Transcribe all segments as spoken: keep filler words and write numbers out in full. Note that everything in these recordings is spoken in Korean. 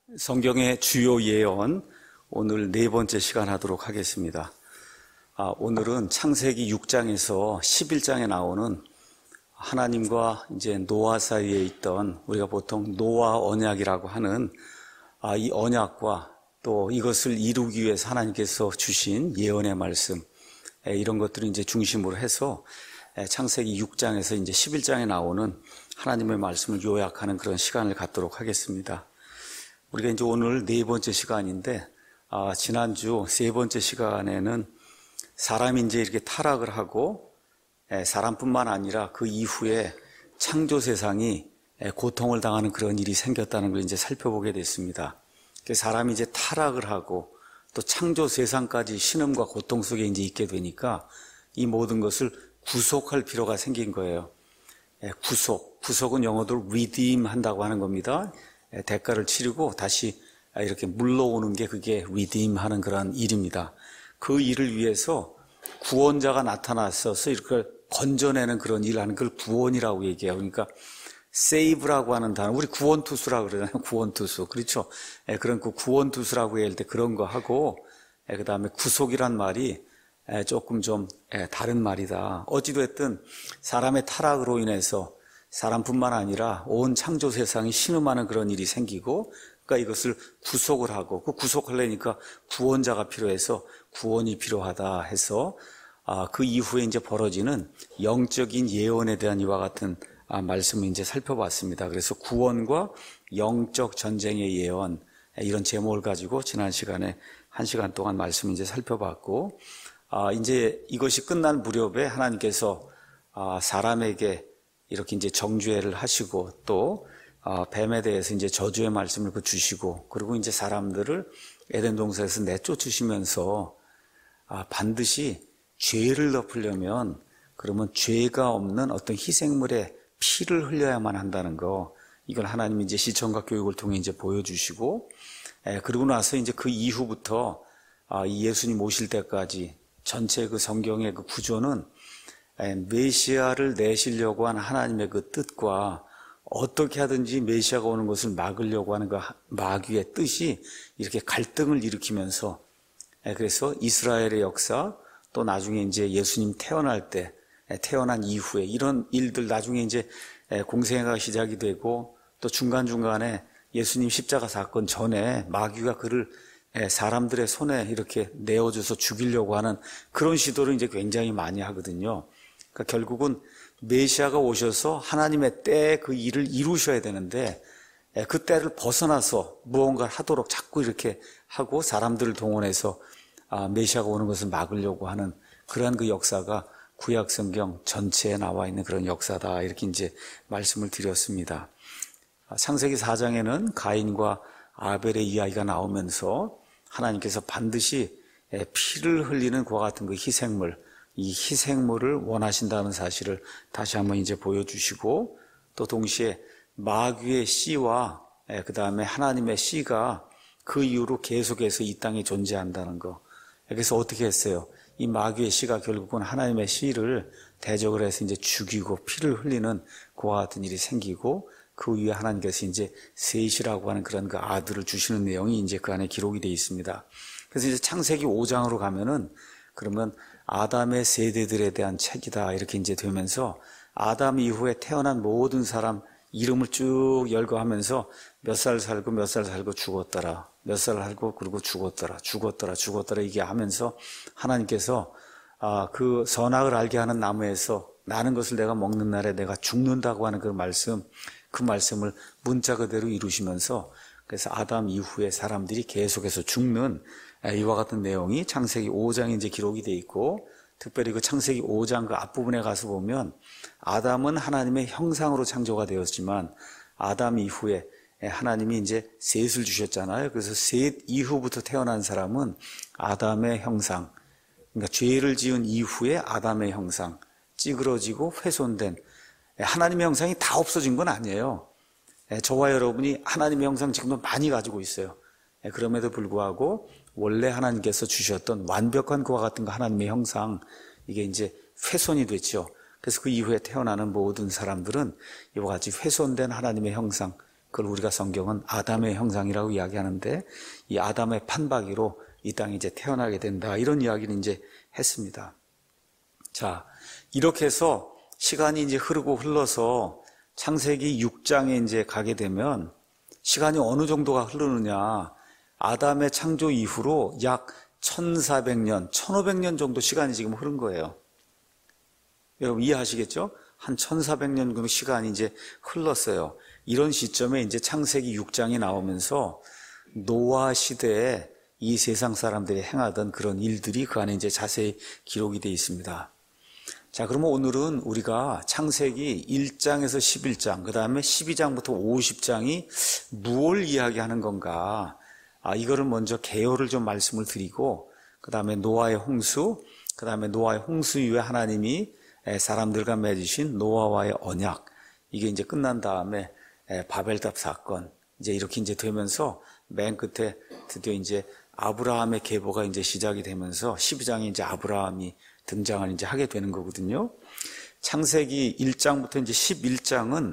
성경의 주요 예언, 오늘 네 번째 시간 하도록 하겠습니다. 아, 오늘은 창세기 육 장에서 십일 장에 나오는 하나님과 이제 노아 사이에 있던 우리가 보통 노아 언약이라고 하는 아, 이 언약과 또 이것을 이루기 위해서 하나님께서 주신 예언의 말씀, 에, 이런 것들을 이제 중심으로 해서 에, 창세기 육 장에서 이제 십일 장에 나오는 하나님의 말씀을 요약하는 그런 시간을 갖도록 하겠습니다. 우리가 이제 오늘 네 번째 시간인데, 아, 지난주 세 번째 시간에는 사람이 이제 이렇게 타락을 하고, 에, 사람뿐만 아니라 그 이후에 창조 세상이 에, 고통을 당하는 그런 일이 생겼다는 걸 이제 살펴보게 됐습니다. 사람이 이제 타락을 하고 또 창조 세상까지 신음과 고통 속에 이제 있게 되니까 이 모든 것을 구속할 필요가 생긴 거예요. 에, 구속, 구속은 영어로 redeem 한다고 하는 겁니다. 대가를 치르고 다시 이렇게 물러오는 게 그게 redeem 하는 그런 일입니다. 그 일을 위해서 구원자가 나타나서 이렇게 건져내는 그런 일을 하는 걸 구원이라고 얘기해요. 그러니까 save라고 하는 단어, 우리 구원투수라고 그러잖아요. 구원투수. 그렇죠. 그런 그 구원투수라고 할 때 그런 거 하고, 그 다음에 구속이란 말이 조금 좀 다른 말이다. 어찌됐든 사람의 타락으로 인해서 사람뿐만 아니라 온 창조 세상이 신음하는 그런 일이 생기고, 그러니까 이것을 구속을 하고, 그 구속하려니까 구원자가 필요해서 구원이 필요하다 해서, 아, 그 이후에 이제 벌어지는 영적인 예언에 대한 이와 같은 아, 말씀을 이제 살펴봤습니다. 그래서 구원과 영적 전쟁의 예언, 이런 제목을 가지고 지난 시간에 한 시간 동안 말씀을 이제 살펴봤고, 아, 이제 이것이 끝난 무렵에 하나님께서 아, 사람에게 이렇게 이제 정죄를 하시고 또 어, 뱀에 대해서 이제 저주의 말씀을 그 주시고, 그리고 이제 사람들을 에덴 동산에서 내쫓으시면서 아, 반드시 죄를 덮으려면 그러면 죄가 없는 어떤 희생물의 피를 흘려야만 한다는 거, 이걸 하나님이 이제 시청각 교육을 통해 이제 보여주시고, 에, 그러고 나서 이제 그 이후부터 아, 이 예수님 오실 때까지 전체 그 성경의 그 구조는 메시아를 내시려고 하는 하나님의 그 뜻과 어떻게 하든지 메시아가 오는 것을 막으려고 하는 그 마귀의 뜻이 이렇게 갈등을 일으키면서, 그래서 이스라엘의 역사, 또 나중에 이제 예수님 태어날 때, 태어난 이후에 이런 일들, 나중에 이제 공생애가 시작이 되고, 또 중간중간에 예수님 십자가 사건 전에 마귀가 그를 사람들의 손에 이렇게 내어줘서 죽이려고 하는 그런 시도를 이제 굉장히 많이 하거든요. 그러니까 결국은 메시아가 오셔서 하나님의 때에 그 일을 이루셔야 되는데, 그 때를 벗어나서 무언가를 하도록 자꾸 이렇게 하고 사람들을 동원해서 메시아가 오는 것을 막으려고 하는 그러한 그 역사가 구약 성경 전체에 나와 있는 그런 역사다, 이렇게 이제 말씀을 드렸습니다. 창세기 사 장에는 가인과 아벨의 이야기가 나오면서 하나님께서 반드시 피를 흘리는 그와 같은 그 희생물, 이 희생물을 원하신다는 사실을 다시 한번 이제 보여주시고, 또 동시에 마귀의 씨와 그 다음에 하나님의 씨가 그 이후로 계속해서 이 땅에 존재한다는 거. 그래서 어떻게 했어요? 이 마귀의 씨가 결국은 하나님의 씨를 대적을 해서 이제 죽이고 피를 흘리는 그와 같은 일이 생기고, 그 위에 하나님께서 이제 셋이라고 하는 그런 그 아들을 주시는 내용이 이제 그 안에 기록이 되어 있습니다. 그래서 이제 창세기 오 장으로 가면은 그러면 아담의 세대들에 대한 책이다, 이렇게 이제 되면서 아담 이후에 태어난 모든 사람 이름을 쭉 열거하면서 몇 살 살고 몇 살 살고 죽었더라, 몇 살 살고 그리고 죽었더라, 죽었더라, 죽었더라, 이게 하면서 하나님께서 아, 그 선악을 알게 하는 나무에서 나는 것을 내가 먹는 날에 내가 죽는다고 하는 그 말씀, 그 말씀을 문자 그대로 이루시면서, 그래서 아담 이후에 사람들이 계속해서 죽는 이와 같은 내용이 창세기 오 장에 이제 기록이 되어 있고, 특별히 그 창세기 오 장 그 앞부분에 가서 보면 아담은 하나님의 형상으로 창조가 되었지만 아담 이후에 하나님이 이제 셋을 주셨잖아요. 그래서 셋 이후부터 태어난 사람은 아담의 형상, 그러니까 죄를 지은 이후에 아담의 형상, 찌그러지고 훼손된 하나님의 형상이 다 없어진 건 아니에요. 저와 여러분이 하나님의 형상 지금도 많이 가지고 있어요. 그럼에도 불구하고 원래 하나님께서 주셨던 완벽한 그와 같은 그 하나님의 형상, 이게 이제 훼손이 됐죠. 그래서 그 이후에 태어나는 모든 사람들은 이와 같이 훼손된 하나님의 형상, 그걸 우리가 성경은 아담의 형상이라고 이야기하는데, 이 아담의 판박이로 이 땅에 이제 태어나게 된다, 이런 이야기를 이제 했습니다. 자, 이렇게 해서 시간이 이제 흐르고 흘러서 창세기 육 장에 이제 가게 되면 시간이 어느 정도가 흐르느냐, 아담의 창조 이후로 약 천사백 년, 천오백 년 정도 시간이 지금 흐른 거예요. 여러분 이해하시겠죠? 한 천사백 년 정도 시간이 이제 흘렀어요. 이런 시점에 이제 창세기 육 장이 나오면서 노아 시대에 이 세상 사람들이 행하던 그런 일들이 그 안에 이제 자세히 기록이 되어 있습니다. 자, 그러면 오늘은 우리가 창세기 일 장에서 십일 장, 그 다음에 십이 장부터 오십 장이 무엇을 이야기하는 건가? 아, 이거를 먼저 개요를 좀 말씀을 드리고, 그 다음에 노아의 홍수, 그 다음에 노아의 홍수 이후에 하나님이 사람들과 맺으신 노아와의 언약, 이게 이제 끝난 다음에 바벨탑 사건, 이제 이렇게 이제 되면서 맨 끝에 드디어 이제 아브라함의 계보가 이제 시작이 되면서 십이 장에 이제 아브라함이 등장을 이제 하게 되는 거거든요. 창세기 일 장부터 이제 십일 장은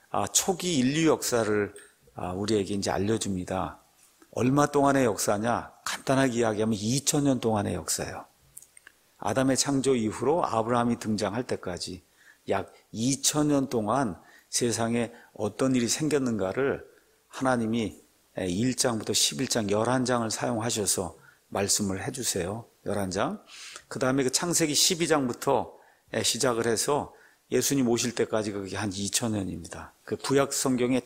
초기 인류 역사를 우리에게 이제 알려줍니다. 얼마 동안의 역사냐? 간단하게 이야기하면 이천 년 동안의 역사예요. 아담의 창조 이후로 아브라함이 등장할 때까지 약 이천 년 동안 세상에 어떤 일이 생겼는가를 하나님이 일 장부터 십일 장 열한 장을 사용하셔서 말씀을 해주세요. 열한 장. 그 다음에 그 창세기 십이 장부터 시작을 해서 예수님 오실 때까지 그게 한 이천 년입니다. 그 구약 성경의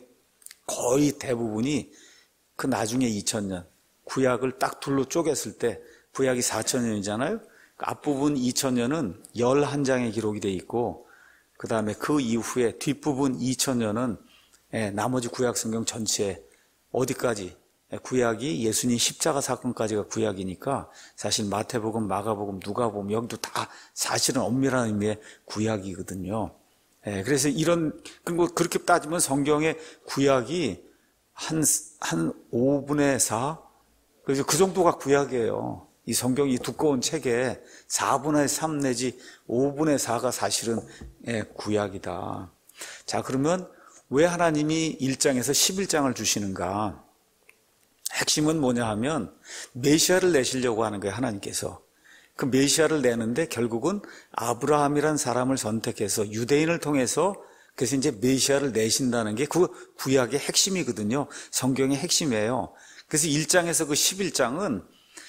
거의 대부분이 그 나중에 이천 년, 구약을 딱 둘로 쪼갰을 때 구약이 사천 년이잖아요. 그 앞부분 이천 년은 열한 장에 기록이 돼 있고, 그 다음에 그 이후에 뒷부분 이천 년은 나머지 구약 성경 전체에 어디까지, 구약이 예수님 십자가 사건까지가 구약이니까 사실 마태복음, 마가복음, 누가복음 여기도 다 사실은 엄밀한 의미의 구약이거든요. 그래서 이런, 그리고 그렇게 따지면 성경의 구약이 한, 한 오분의 사? 그래서 그 정도가 구약이에요. 이 성경이 두꺼운 책에 사분의 삼 내지 오분의 사가 사실은 구약이다. 자, 그러면 왜 하나님이 일 장에서 십일 장을 주시는가? 핵심은 뭐냐 하면 메시아를 내시려고 하는 거예요, 하나님께서. 그 메시아를 내는데 결국은 아브라함이란 사람을 선택해서 유대인을 통해서 그래서 이제 메시아를 내신다는 게 그 구약의 핵심이거든요. 성경의 핵심이에요. 그래서 일 장에서 그 십일 장은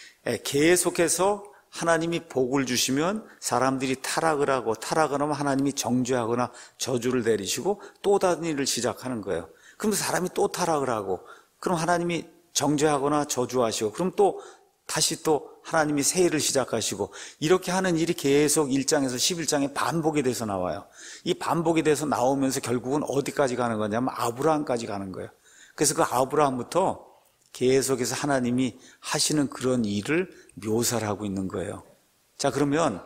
계속해서 하나님이 복을 주시면 사람들이 타락을 하고, 타락을 하면 하나님이 정죄하거나 저주를 내리시고 또 다른 일을 시작하는 거예요. 그럼 사람이 또 타락을 하고, 그럼 하나님이 정죄하거나 저주하시고, 그럼 또 다시 또 하나님이 새 일을 시작하시고, 이렇게 하는 일이 계속 일 장에서 십일 장에 반복이 돼서 나와요. 이 반복이 돼서 나오면서 결국은 어디까지 가는 거냐면 아브라함까지 가는 거예요. 그래서 그 아브라함부터 계속해서 하나님이 하시는 그런 일을 묘사를 하고 있는 거예요. 자, 그러면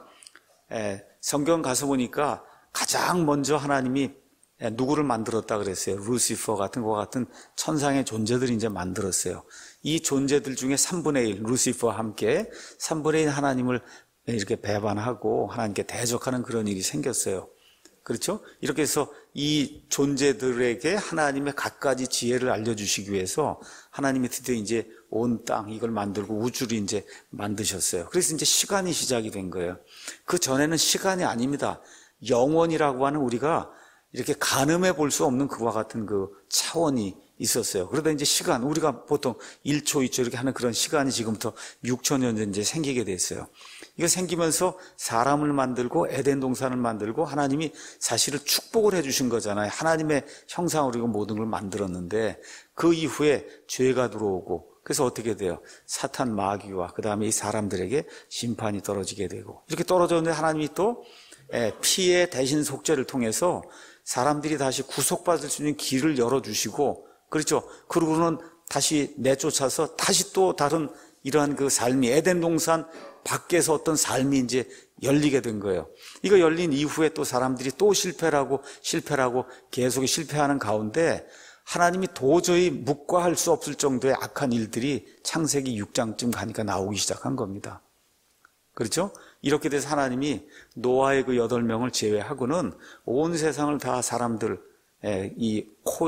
성경 가서 보니까 가장 먼저 하나님이 누구를 만들었다 그랬어요? 루시퍼 같은 것 같은 천상의 존재들이 이제 만들었어요. 이 존재들 중에 삼분의 일, 루시퍼와 함께 삼분의 일 하나님을 이렇게 배반하고 하나님께 대적하는 그런 일이 생겼어요. 그렇죠? 이렇게 해서 이 존재들에게 하나님의 갖가지 지혜를 알려주시기 위해서 하나님이 드디어 이제 온 땅 이걸 만들고 우주를 이제 만드셨어요. 그래서 이제 시간이 시작이 된 거예요. 그 전에는 시간이 아닙니다. 영원이라고 하는 우리가 이렇게 가늠해 볼 수 없는 그와 같은 그 차원이 있었어요. 그러다 이제 시간, 우리가 보통 일 초, 이 초 이렇게 하는 그런 시간이 지금부터 육천 년 전 이제 생기게 됐어요. 이거 생기면서 사람을 만들고 에덴 동산을 만들고 하나님이 사실은 축복을 해주신 거잖아요. 하나님의 형상으로 이거 모든 걸 만들었는데 그 이후에 죄가 들어오고 그래서 어떻게 돼요? 사탄 마귀와 그 다음에 이 사람들에게 심판이 떨어지게 되고 이렇게 떨어졌는데 하나님이 또 피의 대신 속죄를 통해서 사람들이 다시 구속받을 수 있는 길을 열어주시고 그렇죠. 그러고는 다시 내쫓아서 다시 또 다른 이러한 그 삶이 에덴 동산 밖에서 어떤 삶이 이제 열리게 된 거예요. 이거 열린 이후에 또 사람들이 또 실패를 하고 실패를 하고 계속 실패하는 가운데 하나님이 도저히 묵과할 수 없을 정도의 악한 일들이 창세기 육 장쯤 가니까 나오기 시작한 겁니다. 그렇죠? 이렇게 돼서 하나님이 노아의 그 여덟 명을 제외하고는 온 세상을 다 사람들 이 코에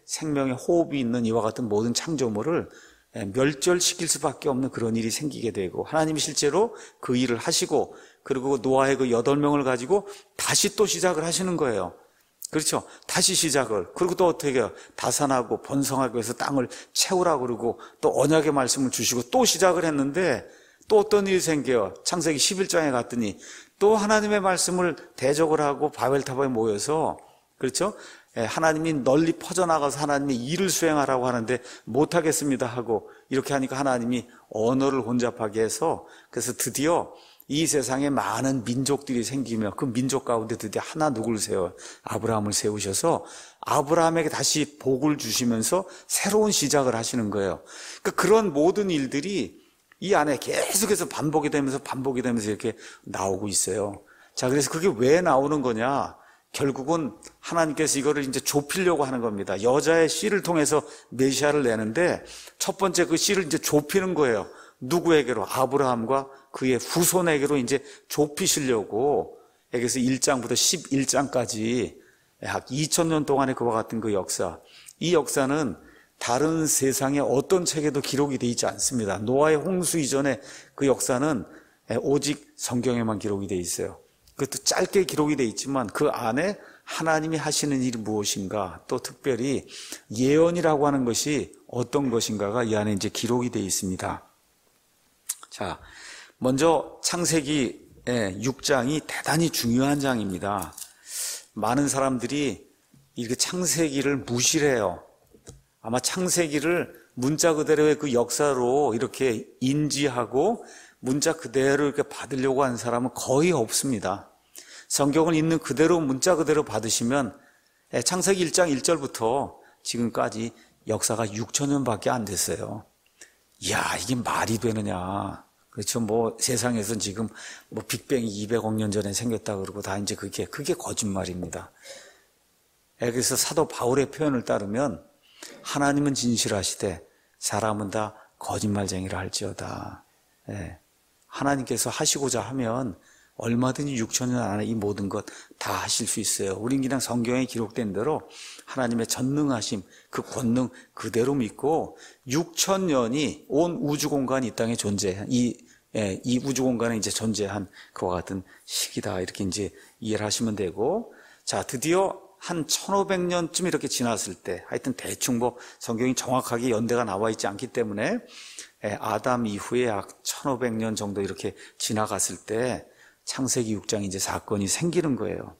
생명의 호흡이 있는 이와 같은 모든 창조물을 멸절시킬 수밖에 없는 그런 일이 생기게 되고, 하나님이 실제로 그 일을 하시고, 그리고 노아의 그 여덟 명을 가지고 다시 또 시작을 하시는 거예요. 그렇죠? 다시 시작을. 그리고 또 어떻게 해요? 다산하고 번성하기 위해서 땅을 채우라고 그러고 또 언약의 말씀을 주시고 또 시작을 했는데, 또 어떤 일이 생겨요? 창세기 십일 장에 갔더니 또 하나님의 말씀을 대적을 하고 바벨탑에 모여서, 그렇죠? 하나님이 널리 퍼져나가서 하나님의 일을 수행하라고 하는데 못하겠습니다 하고, 이렇게 하니까 하나님이 언어를 혼잡하게 해서, 그래서 드디어 이 세상에 많은 민족들이 생기며 그 민족 가운데 드디어 하나 누구를 세워요? 아브라함을 세우셔서 아브라함에게 다시 복을 주시면서 새로운 시작을 하시는 거예요. 그러니까 그런 모든 일들이 이 안에 계속해서 반복이 되면서 반복이 되면서 이렇게 나오고 있어요. 자, 그래서 그게 왜 나오는 거냐? 결국은 하나님께서 이거를 이제 좁히려고 하는 겁니다. 여자의 씨를 통해서 메시아를 내는데 첫 번째 그 씨를 이제 좁히는 거예요. 누구에게로? 아브라함과 그의 후손에게로 이제 좁히시려고. 그래서 일 장부터 십일 장까지 약 이천 년 동안의 그와 같은 그 역사. 이 역사는 다른 세상의 어떤 책에도 기록이 되어 있지 않습니다. 노아의 홍수 이전에 그 역사는 오직 성경에만 기록이 되어 있어요. 그것도 짧게 기록이 되어 있지만 그 안에 하나님이 하시는 일이 무엇인가, 또 특별히 예언이라고 하는 것이 어떤 것인가가 이 안에 이제 기록이 되어 있습니다. 자, 먼저 창세기 육 장이 대단히 중요한 장입니다. 많은 사람들이 이렇게 창세기를 무시를 해요. 아마 창세기를 문자 그대로의 그 역사로 이렇게 인지하고 문자 그대로 이렇게 받으려고 하는 사람은 거의 없습니다. 성경을 있는 그대로 문자 그대로 받으시면 창세기 일 장 일 절부터 지금까지 역사가 육천 년밖에 안 됐어요. 이야, 이게 말이 되느냐. 그렇죠. 뭐 세상에서 지금 뭐 빅뱅이 이백억 년 전에 생겼다 그러고 다 이제 그게 그게 거짓말입니다. 그래서 사도 바울의 표현을 따르면 하나님은 진실하시되 사람은 다 거짓말쟁이라 할지어다. 예. 하나님께서 하시고자 하면 얼마든지 육천 년 안에 이 모든 것 다 하실 수 있어요. 우린 그냥 성경에 기록된 대로 하나님의 전능하심, 그 권능 그대로 믿고 육천 년이 온 우주 공간이 이 땅에 존재한 이, 예, 이 우주 공간에 이제 존재한 그와 같은 시기다. 이렇게 이제 이해를 하시면 되고, 자, 드디어 한 천오백 년쯤 이렇게 지났을 때, 하여튼 대충 뭐 성경이 정확하게 연대가 나와 있지 않기 때문에 아담 이후에 약 천오백 년 정도 이렇게 지나갔을 때 창세기 육 장에 이제 사건이 생기는 거예요.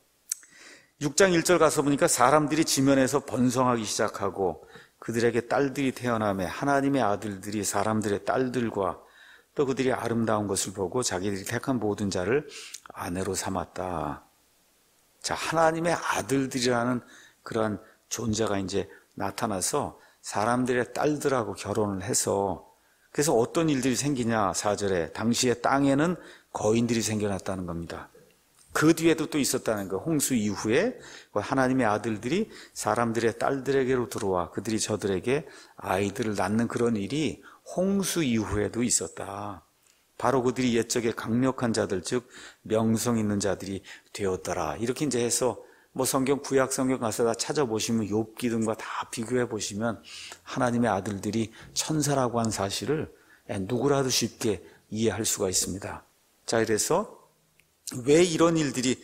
육 장 일 절 가서 보니까 사람들이 지면에서 번성하기 시작하고 그들에게 딸들이 태어나며 하나님의 아들들이 사람들의 딸들과 또 그들이 아름다운 것을 보고 자기들이 택한 모든 자를 아내로 삼았다. 자, 하나님의 아들들이라는 그런 존재가 이제 나타나서 사람들의 딸들하고 결혼을 해서, 그래서 어떤 일들이 생기냐, 사 절에 당시에 땅에는 거인들이 생겨났다는 겁니다. 그 뒤에도 또 있었다는 거. 홍수 이후에 하나님의 아들들이 사람들의 딸들에게로 들어와 그들이 저들에게 아이들을 낳는 그런 일이 홍수 이후에도 있었다. 바로 그들이 옛적에 강력한 자들, 즉 명성 있는 자들이 되었더라. 이렇게 이제 해서 뭐 성경 구약 성경 가서 다 찾아보시면 욥기 등과 다 비교해 보시면 하나님의 아들들이 천사라고 한 사실을 누구라도 쉽게 이해할 수가 있습니다. 자, 이래서 왜 이런 일들이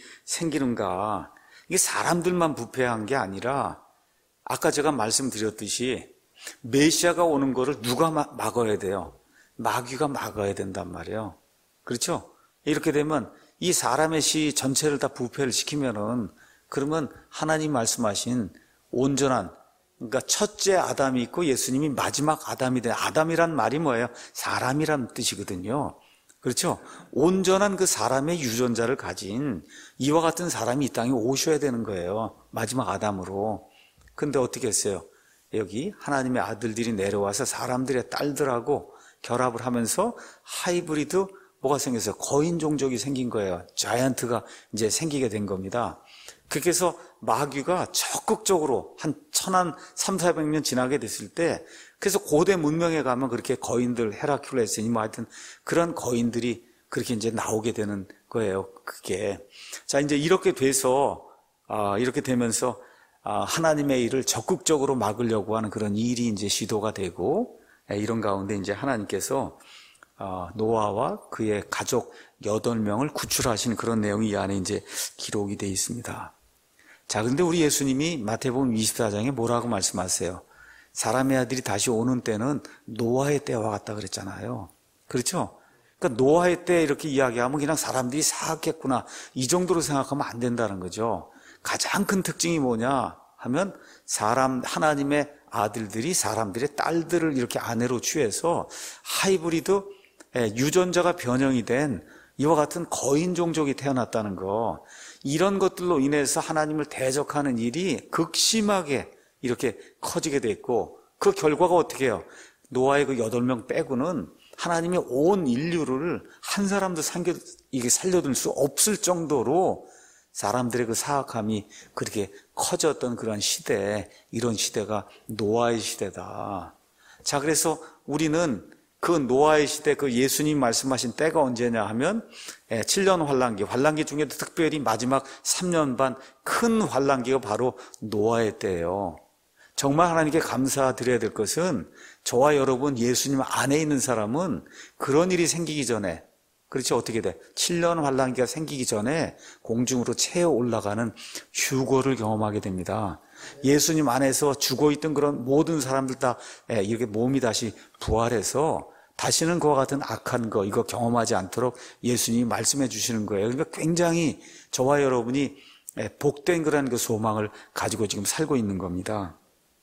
생기는가? 이게 사람들만 부패한 게 아니라 아까 제가 말씀드렸듯이 메시아가 오는 거를 누가 막아야 돼요? 마귀가 막아야 된단 말이에요. 그렇죠? 이렇게 되면 이 사람의 시 전체를 다 부패를 시키면은, 그러면 하나님 말씀하신 온전한, 그러니까 첫째 아담이 있고 예수님이 마지막 아담이 돼. 아담이란 말이 뭐예요? 사람이란 뜻이거든요. 그렇죠? 온전한 그 사람의 유전자를 가진 이와 같은 사람이 이 땅에 오셔야 되는 거예요. 마지막 아담으로. 근데 어떻게 했어요? 여기 하나님의 아들들이 내려와서 사람들의 딸들하고 결합을 하면서 하이브리드 뭐가 생겼어요? 거인 종족이 생긴 거예요. 자이언트가 이제 생기게 된 겁니다. 그렇게 해서 마귀가 적극적으로 한 천한 삼사백 년 지나게 됐을 때, 그래서 고대 문명에 가면 그렇게 거인들, 헤라큘레스니 뭐 하여튼 그런 거인들이 그렇게 이제 나오게 되는 거예요. 그게. 자, 이제 이렇게 돼서, 아, 이렇게 되면서 하나님의 일을 적극적으로 막으려고 하는 그런 일이 이제 시도가 되고, 이런 가운데 이제 하나님께서 노아와 그의 가족 여덟 명을 구출하신 그런 내용이 이 안에 이제 기록이 되어 있습니다. 자, 근데 우리 예수님이 마태복음 이십사 장에 뭐라고 말씀하세요? 사람의 아들이 다시 오는 때는 노아의 때와 같다 그랬잖아요. 그렇죠? 그러니까 노아의 때 이렇게 이야기하면 그냥 사람들이 사악했구나, 이 정도로 생각하면 안 된다는 거죠. 가장 큰 특징이 뭐냐 하면 사람, 하나님의 아들들이 사람들의 딸들을 이렇게 아내로 취해서 하이브리드, 유전자가 변형이 된 이와 같은 거인 종족이 태어났다는 거, 이런 것들로 인해서 하나님을 대적하는 일이 극심하게 이렇게 커지게 됐고, 그 결과가 어떻게 해요? 노아의 그 여덟 명 빼고는 하나님이 온 인류를 한 사람도 살려, 이게 살려둘 수 없을 정도로 사람들의 그 사악함이 그렇게 커졌던 그런 시대, 이런 시대가 노아의 시대다. 자, 그래서 우리는 그 노아의 시대, 그 예수님 말씀하신 때가 언제냐 하면 칠 년 환란기, 환란기 중에도 특별히 마지막 삼 년 반 큰 환란기가 바로 노아의 때예요. 정말 하나님께 감사드려야 될 것은 저와 여러분, 예수님 안에 있는 사람은 그런 일이 생기기 전에, 그렇지, 어떻게 돼? 칠 년 환란기가 생기기 전에 공중으로 채어 올라가는 휴거를 경험하게 됩니다. 예수님 안에서 죽어있던 그런 모든 사람들 다 이렇게 몸이 다시 부활해서 다시는 그와 같은 악한 거, 이거 경험하지 않도록 예수님이 말씀해 주시는 거예요. 그러니까 굉장히 저와 여러분이 복된 그런 그 소망을 가지고 지금 살고 있는 겁니다.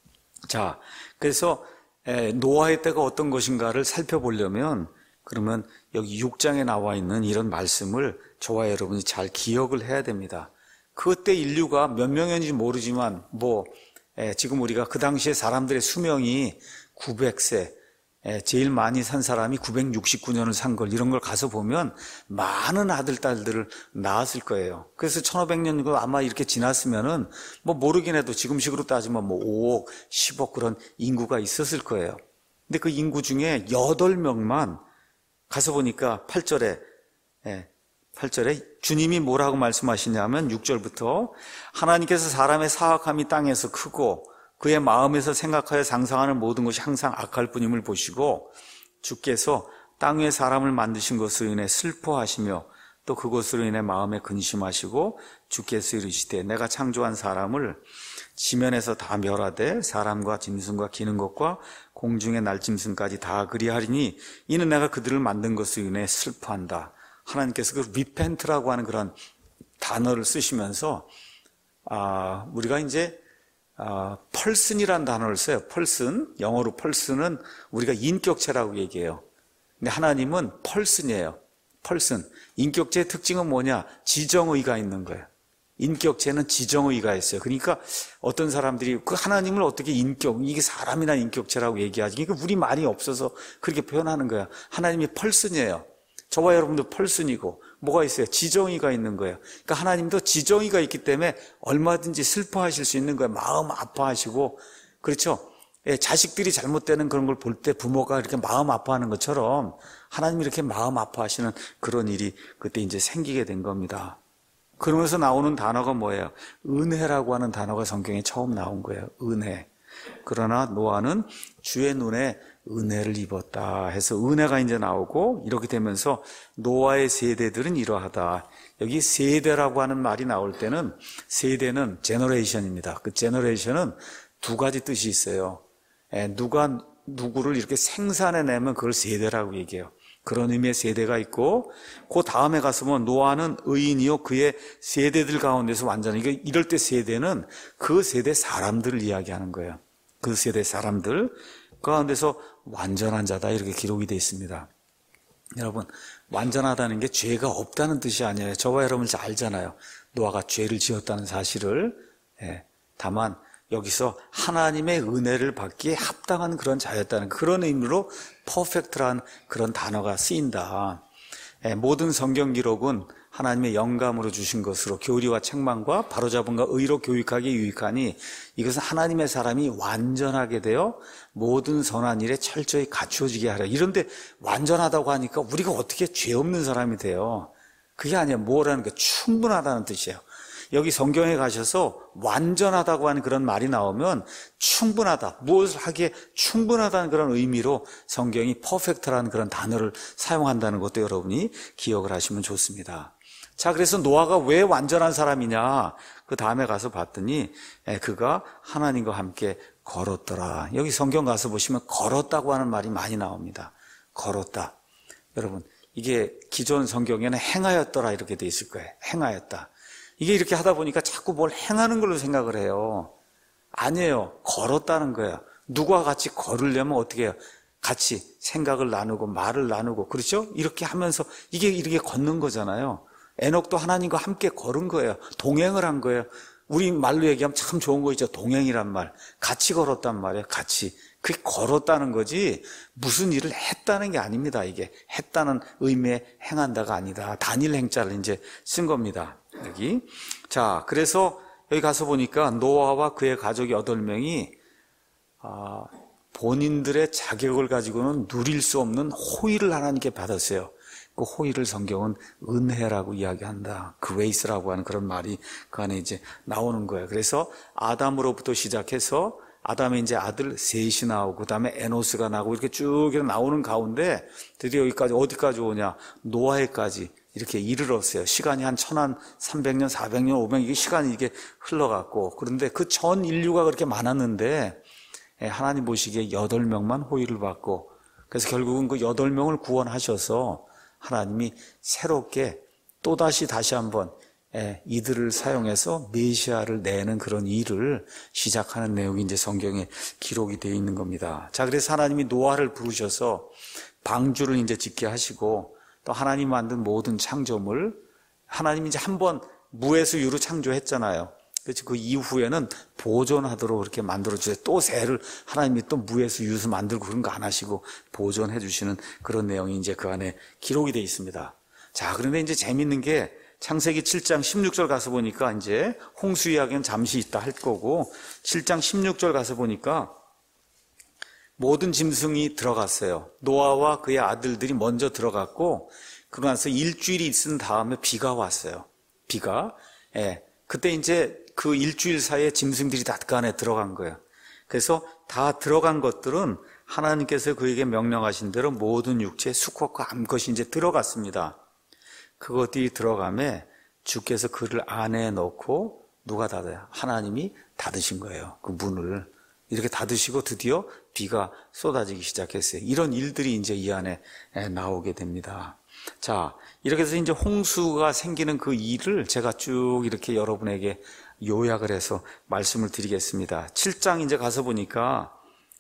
자, 그래서 노아의 때가 어떤 것인가를 살펴보려면, 그러면 여기 육 장에 나와 있는 이런 말씀을 저와 여러분이 잘 기억을 해야 됩니다. 그때 인류가 몇 명이었는지 모르지만 뭐 지금 우리가 그 당시에 사람들의 수명이 구백 세, 제일 많이 산 사람이 구백육십구 년을 산 걸, 이런 걸 가서 보면 많은 아들, 딸들을 낳았을 거예요. 그래서 천오백 년 아마 이렇게 지났으면은 뭐 모르긴 해도 지금식으로 따지면 뭐 오억, 십억 그런 인구가 있었을 거예요. 근데 그 인구 중에 여덟 명만 가서 보니까 팔 절에, 팔 절에 주님이 뭐라고 말씀하시냐면 육 절부터 하나님께서 사람의 사악함이 땅에서 크고 그의 마음에서 생각하여 상상하는 모든 것이 항상 악할 뿐임을 보시고 주께서 땅 위에 사람을 만드신 것으로 인해 슬퍼하시며 또 그것으로 인해 마음에 근심하시고 주께서 이르시되 내가 창조한 사람을 지면에서 다 멸하되 사람과 짐승과 기는 것과 공중의 날짐승까지 다 그리하리니 이는 내가 그들을 만든 것으로 인해 슬퍼한다. 하나님께서 그 리펜트라고 하는 그런 단어를 쓰시면서 아, 우리가 이제 아, 펄슨이라는 단어를 써요. 펄슨, 영어로 펄슨은 우리가 인격체라고 얘기해요. 근데 하나님은 펄슨이에요. 펄슨. 인격체의 특징은 뭐냐? 지정의가 있는 거예요. 인격체는 지정의가 있어요. 그러니까 어떤 사람들이 그 하나님을 어떻게 인격, 이게 사람이나 인격체라고 얘기하지? 그러니까 우리 말이 없어서 그렇게 표현하는 거야. 하나님이 펄슨이에요. 저와 여러분도 펄슨이고 뭐가 있어요? 지정의가 있는 거예요. 그러니까 하나님도 지정의가 있기 때문에 얼마든지 슬퍼하실 수 있는 거예요. 마음 아파하시고, 그렇죠? 예, 자식들이 잘못되는 그런 걸 볼 때 부모가 이렇게 마음 아파하는 것처럼 하나님이 이렇게 마음 아파하시는 그런 일이 그때 이제 생기게 된 겁니다. 그러면서 나오는 단어가 뭐예요? 은혜라고 하는 단어가 성경에 처음 나온 거예요. 은혜. 그러나 노아는 주의 눈에 은혜를 입었다 해서 은혜가 이제 나오고, 이렇게 되면서 노아의 세대들은 이러하다. 여기 세대라고 하는 말이 나올 때는 세대는 제너레이션입니다. 그 제너레이션은 두 가지 뜻이 있어요. 누가 누구를 이렇게 생산해내면 그걸 세대라고 얘기해요. 그런 의미의 세대가 있고, 그 다음에 가서 뭐 노아는 의인이요 그의 세대들 가운데서 완전히, 이럴 때 세대는 그 세대 사람들을 이야기하는 거예요. 그 세대 사람들 가운데서 완전한 자다, 이렇게 기록이 되어 있습니다. 여러분, 완전하다는 게 죄가 없다는 뜻이 아니에요. 저와 여러분 잘 알잖아요. 노아가 죄를 지었다는 사실을. 예, 다만 여기서 하나님의 은혜를 받기에 합당한 그런 자였다는 그런 의미로 퍼펙트란 그런 단어가 쓰인다. 예, 모든 성경 기록은 하나님의 영감으로 주신 것으로 교리와 책망과 바로잡음과 의로 교육하기에 유익하니 이것은 하나님의 사람이 완전하게 되어 모든 선한 일에 철저히 갖추어지게 하려. 이런데 완전하다고 하니까 우리가 어떻게 죄 없는 사람이 돼요? 그게 아니에요. 뭐라는 게 충분하다는 뜻이에요. 여기 성경에 가셔서 완전하다고 하는 그런 말이 나오면 충분하다, 무엇을 하기에 충분하다는 그런 의미로 성경이 퍼펙트라는 그런 단어를 사용한다는 것도 여러분이 기억을 하시면 좋습니다. 자, 그래서 노아가 왜 완전한 사람이냐? 그 다음에 가서 봤더니 그가 하나님과 함께 걸었더라. 여기 성경 가서 보시면 걸었다고 하는 말이 많이 나옵니다. 걸었다. 여러분, 이게 기존 성경에는 행하였더라 이렇게 돼 있을 거예요. 행하였다. 이게 이렇게 하다 보니까 자꾸 뭘 행하는 걸로 생각을 해요. 아니에요. 걸었다는 거예요. 누구와 같이 걸으려면 어떻게 해요? 같이 생각을 나누고 말을 나누고, 그렇죠? 이렇게 하면서 이게 이렇게 걷는 거잖아요. 에녹도 하나님과 함께 걸은 거예요. 동행을 한 거예요. 우리 말로 얘기하면 참 좋은 거 있죠. 동행이란 말. 같이 걸었단 말이에요. 같이. 그게 걸었다는 거지 무슨 일을 했다는 게 아닙니다. 이게 했다는 의미의 행한다가 아니다. 단일 행자를 이제 쓴 겁니다. 여기. 자, 그래서 여기 가서 보니까 노아와 그의 가족이 여덟 명이 아, 본인들의 자격을 가지고는 누릴 수 없는 호의를 하나님께 받았어요. 그 호의를 성경은 은혜라고 이야기한다. 그레이스라고 하는 그런 말이 그 안에 이제 나오는 거예요. 그래서 아담으로부터 시작해서 아담의 이제 아들 셋이 나오고, 그 다음에 에노스가 나오고, 이렇게 쭉 나오는 가운데 드디어 여기까지 어디까지 오냐? 노아에까지 이렇게 이르렀어요. 시간이 한 천삼백 년, 사백 년, 오백 년, 이게 시간이 이게 흘러갔고, 그런데 그 전 인류가 그렇게 많았는데, 하나님 보시기에 여덟 명만 호의를 받고, 그래서 결국은 그 여덟 명을 구원하셔서 하나님이 새롭게 또다시 다시 한번 이들을 사용해서 메시아를 내는 그런 일을 시작하는 내용이 이제 성경에 기록이 되어 있는 겁니다. 자, 그래서 하나님이 노아를 부르셔서 방주를 이제 짓게 하시고, 또 하나님 만든 모든 창조물, 하나님이 이제 한번 무에서 유로 창조했잖아요. 그렇죠. 그 이후에는 보존하도록 그렇게 만들어주세요. 또 새를 하나님이 또 무에서 유수 만들고 그런 거 안 하시고 보존해 주시는 그런 내용이 이제 그 안에 기록이 되어 있습니다. 자, 그런데 이제 재밌는 게 창세기 칠 장 십육 절 가서 보니까 이제 홍수 이야기는 잠시 있다 할 거고, 칠 장 십육 절 가서 보니까 모든 짐승이 들어갔어요. 노아와 그의 아들들이 먼저 들어갔고, 그러고 나서 일주일이 있은 다음에 비가 왔어요. 비가. 예. 그때 이제 그 일주일 사이에 짐승들이 다 그 안에 들어간 거예요. 그래서 다 들어간 것들은 하나님께서 그에게 명령하신 대로 모든 육체, 수컷과 암컷이 이제 들어갔습니다. 그것들이 들어가매 주께서 그를 안에 넣고 누가 닫아요? 하나님이 닫으신 거예요. 그 문을 이렇게 닫으시고 드디어 비가 쏟아지기 시작했어요. 이런 일들이 이제 이 안에 나오게 됩니다. 자, 이렇게 해서 이제 홍수가 생기는 그 일을 제가 쭉 이렇게 여러분에게 요약을 해서 말씀을 드리겠습니다. 칠 장 이제 가서 보니까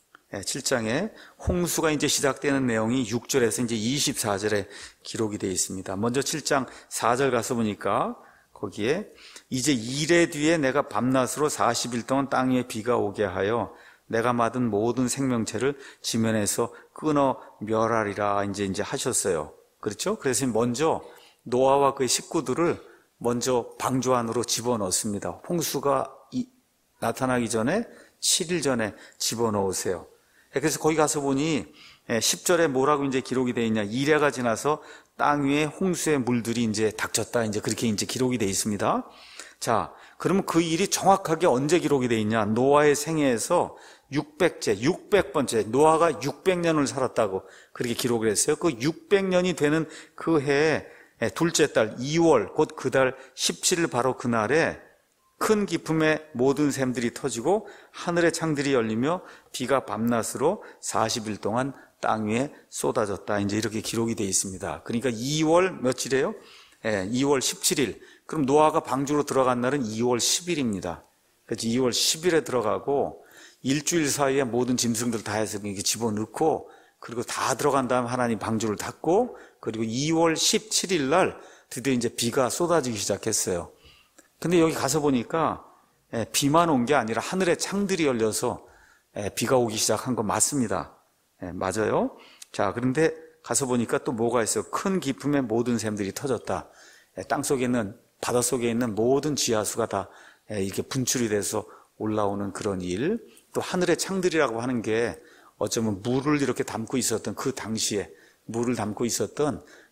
칠 장에 홍수가 이제 시작되는 내용이 육 절에서 이제 이십사 절에 기록이 되어 있습니다. 먼저 칠 장 사 절 가서 보니까 거기에 이제 이래 뒤에 내가 밤낮으로 사십 일 동안 땅 위에 비가 오게 하여 내가 받은 모든 생명체를 지면에서 끊어 멸하리라 이제 이제 하셨어요. 그렇죠? 그래서 먼저 노아와 그의 식구들을 먼저 방주 안으로 집어넣습니다. 홍수가 이, 나타나기 전에 칠 일 전에 집어넣으세요. 그래서 거기 가서 보니 십 절에 뭐라고 이제 기록이 되어 있냐? 이래가 지나서 땅 위에 홍수의 물들이 이제 닥쳤다. 이제 그렇게 이제 기록이 되어 있습니다. 자, 그러면 그 일이 정확하게 언제 기록이 되어 있냐? 노아의 생애에서 육백째, 육백 번째, 노아가 육백 년을 살았다고 그렇게 기록을 했어요. 그 육백 년이 되는 그 해에 둘째 달 이월, 곧 그 달 십칠 일 바로 그날에 큰 기품의 모든 샘들이 터지고 하늘의 창들이 열리며 비가 밤낮으로 사십 일 동안 땅 위에 쏟아졌다. 이제 이렇게 기록이 되어 있습니다. 그러니까 이월 며칠이에요? 예, 이월 십칠 일. 그럼 노아가 방주로 들어간 날은 이월 십 일입니다. 그래서 이월 십 일에 들어가고 일주일 사이에 모든 짐승들 다 해서 이렇게 집어넣고, 그리고 다 들어간 다음에 하나님 방주를 닫고, 그리고 이월 십칠 일 날 드디어 이제 비가 쏟아지기 시작했어요. 근데 여기 가서 보니까 비만 온 게 아니라 하늘의 창들이 열려서 비가 오기 시작한 거 맞습니다. 맞아요. 자, 그런데 가서 보니까 또 뭐가 있어요? 큰 기품의 모든 샘들이 터졌다. 땅속에 있는, 바닷속에 있는 모든 지하수가 다 이렇게 분출이 돼서 올라오는 그런 일. 또 하늘의 창들이라고 하는 게 어쩌면 물을 이렇게 담고 있었던 그 당시에 물을 담고 있었던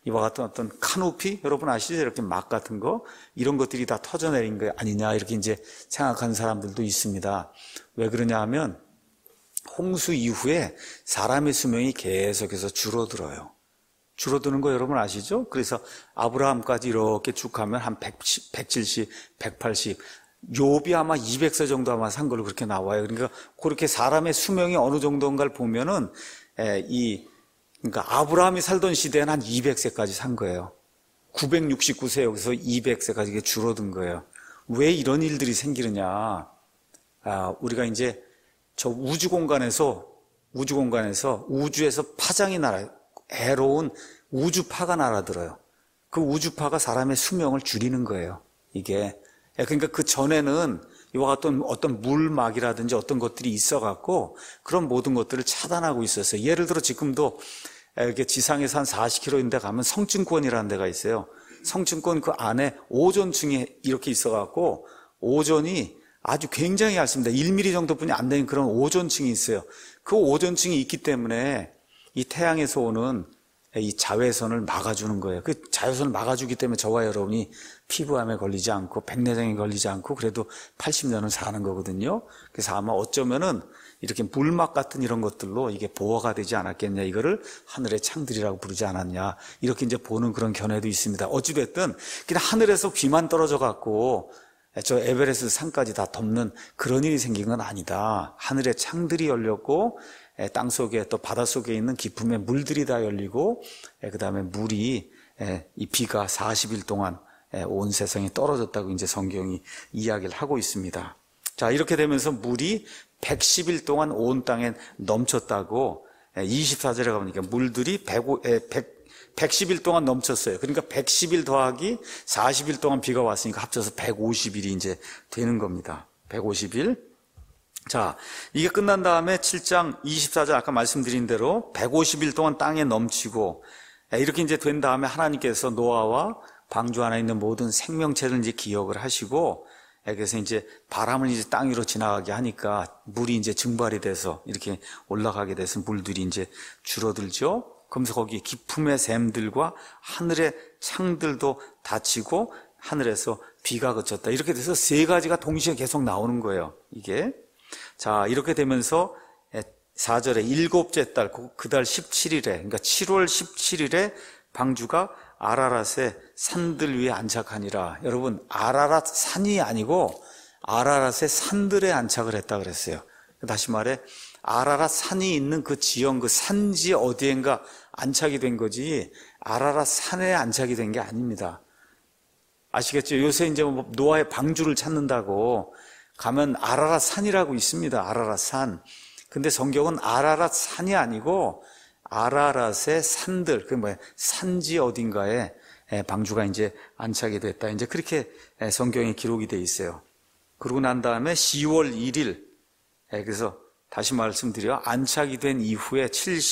이와 같은 어떤 카노피, 여러분 아시죠? 이렇게 막 같은 거, 이런 것들이 다 터져내린 거 아니냐, 이렇게 이제 생각하는 사람들도 있습니다. 왜 그러냐 하면, 홍수 이후에 사람의 수명이 계속해서 줄어들어요. 줄어드는 거 여러분 아시죠? 그래서 아브라함까지 이렇게 쭉 가면 한 백십, 백칠십, 백팔십, 욥이 아마 이백 세 정도 아마 산 걸로 그렇게 나와요. 그러니까 그렇게 사람의 수명이 어느 정도인가를 보면은, 에, 이, 그러니까 아브라함이 살던 시대는 한 이백 세까지 산 거예요. 구백육십구 세 여기서 이백 세까지 이게 줄어든 거예요. 왜 이런 일들이 생기느냐? 아, 우리가 이제 저 우주 공간에서, 우주 공간에서, 우주에서 파장이 날아요. 애로운 우주파가 날아들어요. 그 우주파가 사람의 수명을 줄이는 거예요. 이게. 그러니까 그 전에는 이와 같은 어떤 물막이라든지 어떤 것들이 있어갖고 그런 모든 것들을 차단하고 있었어요. 예를 들어 지금도 이렇게 지상에서 한 사십 킬로미터인데 가면 성층권이라는 데가 있어요. 성층권 그 안에 오존층이 이렇게 있어갖고 오존이 아주 굉장히 얇습니다. 일 밀리미터 정도뿐이 안 되는 그런 오존층이 있어요. 그 오존층이 있기 때문에 이 태양에서 오는 이 자외선을 막아주는 거예요. 그 자외선을 막아주기 때문에 저와 여러분이 피부암에 걸리지 않고 백내장에 걸리지 않고 그래도 팔십 년을 사는 거거든요. 그래서 아마 어쩌면은 이렇게 물막 같은 이런 것들로 이게 보호가 되지 않았겠냐, 이거를 하늘의 창들이라고 부르지 않았냐, 이렇게 이제 보는 그런 견해도 있습니다. 어찌됐든 그냥 하늘에서 비만 떨어져 갖고 저 에베레스트 산까지 다 덮는 그런 일이 생긴 건 아니다. 하늘의 창들이 열렸고 땅 속에 또 바다 속에 있는 깊음의 물들이 다 열리고 그 다음에 물이 이 비가 사십 일 동안 온 세상에 떨어졌다고 이제 성경이 이야기를 하고 있습니다. 자, 이렇게 되면서 물이 백십 일 동안 온 땅에 넘쳤다고 이십사 절에 가보니까 물들이 백십 일 동안 넘쳤어요. 그러니까 백십 일 더하기 사십 일 동안 비가 왔으니까 합쳐서 백오십 일이 이제 되는 겁니다. 백오십 일. 자, 이게 끝난 다음에 칠 장 이십사 절 아까 말씀드린 대로 백오십 일 동안 땅에 넘치고 이렇게 이제 된 다음에 하나님께서 노아와 방주 안에 있는 모든 생명체를 이제 기억을 하시고 그래서 이제 바람을 이제 땅 위로 지나가게 하니까 물이 이제 증발이 돼서 이렇게 올라가게 돼서 물들이 이제 줄어들죠. 그러면서 거기 깊음의 샘들과 하늘의 창들도 닫히고 하늘에서 비가 그쳤다. 이렇게 돼서 세 가지가 동시에 계속 나오는 거예요. 이게. 자, 이렇게 되면서 사 절에 일곱째 달, 그 달 십칠 일에, 그러니까 칠월 십칠 일에 방주가 아라랏의 산들 위에 안착하니라. 여러분, 아라랏 산이 아니고 아라랏의 산들에 안착을 했다 그랬어요. 다시 말해 아라랏 산이 있는 그 지형, 그 산지 어디엔가 안착이 된 거지 아라랏 산에 안착이 된 게 아닙니다. 아시겠죠? 요새 이제 뭐 노아의 방주를 찾는다고 가면 아라랏 산이라고 있습니다. 아라랏 산. 근데 성경은 아라랏 산이 아니고 아라랏의 산들, 그 뭐야, 산지 어딘가에 방주가 이제 안착이 됐다. 이제 그렇게 성경에 기록이 돼 있어요. 그러고 난 다음에 시월 일 일, 그래서 다시 말씀드려 안착이 된 이후에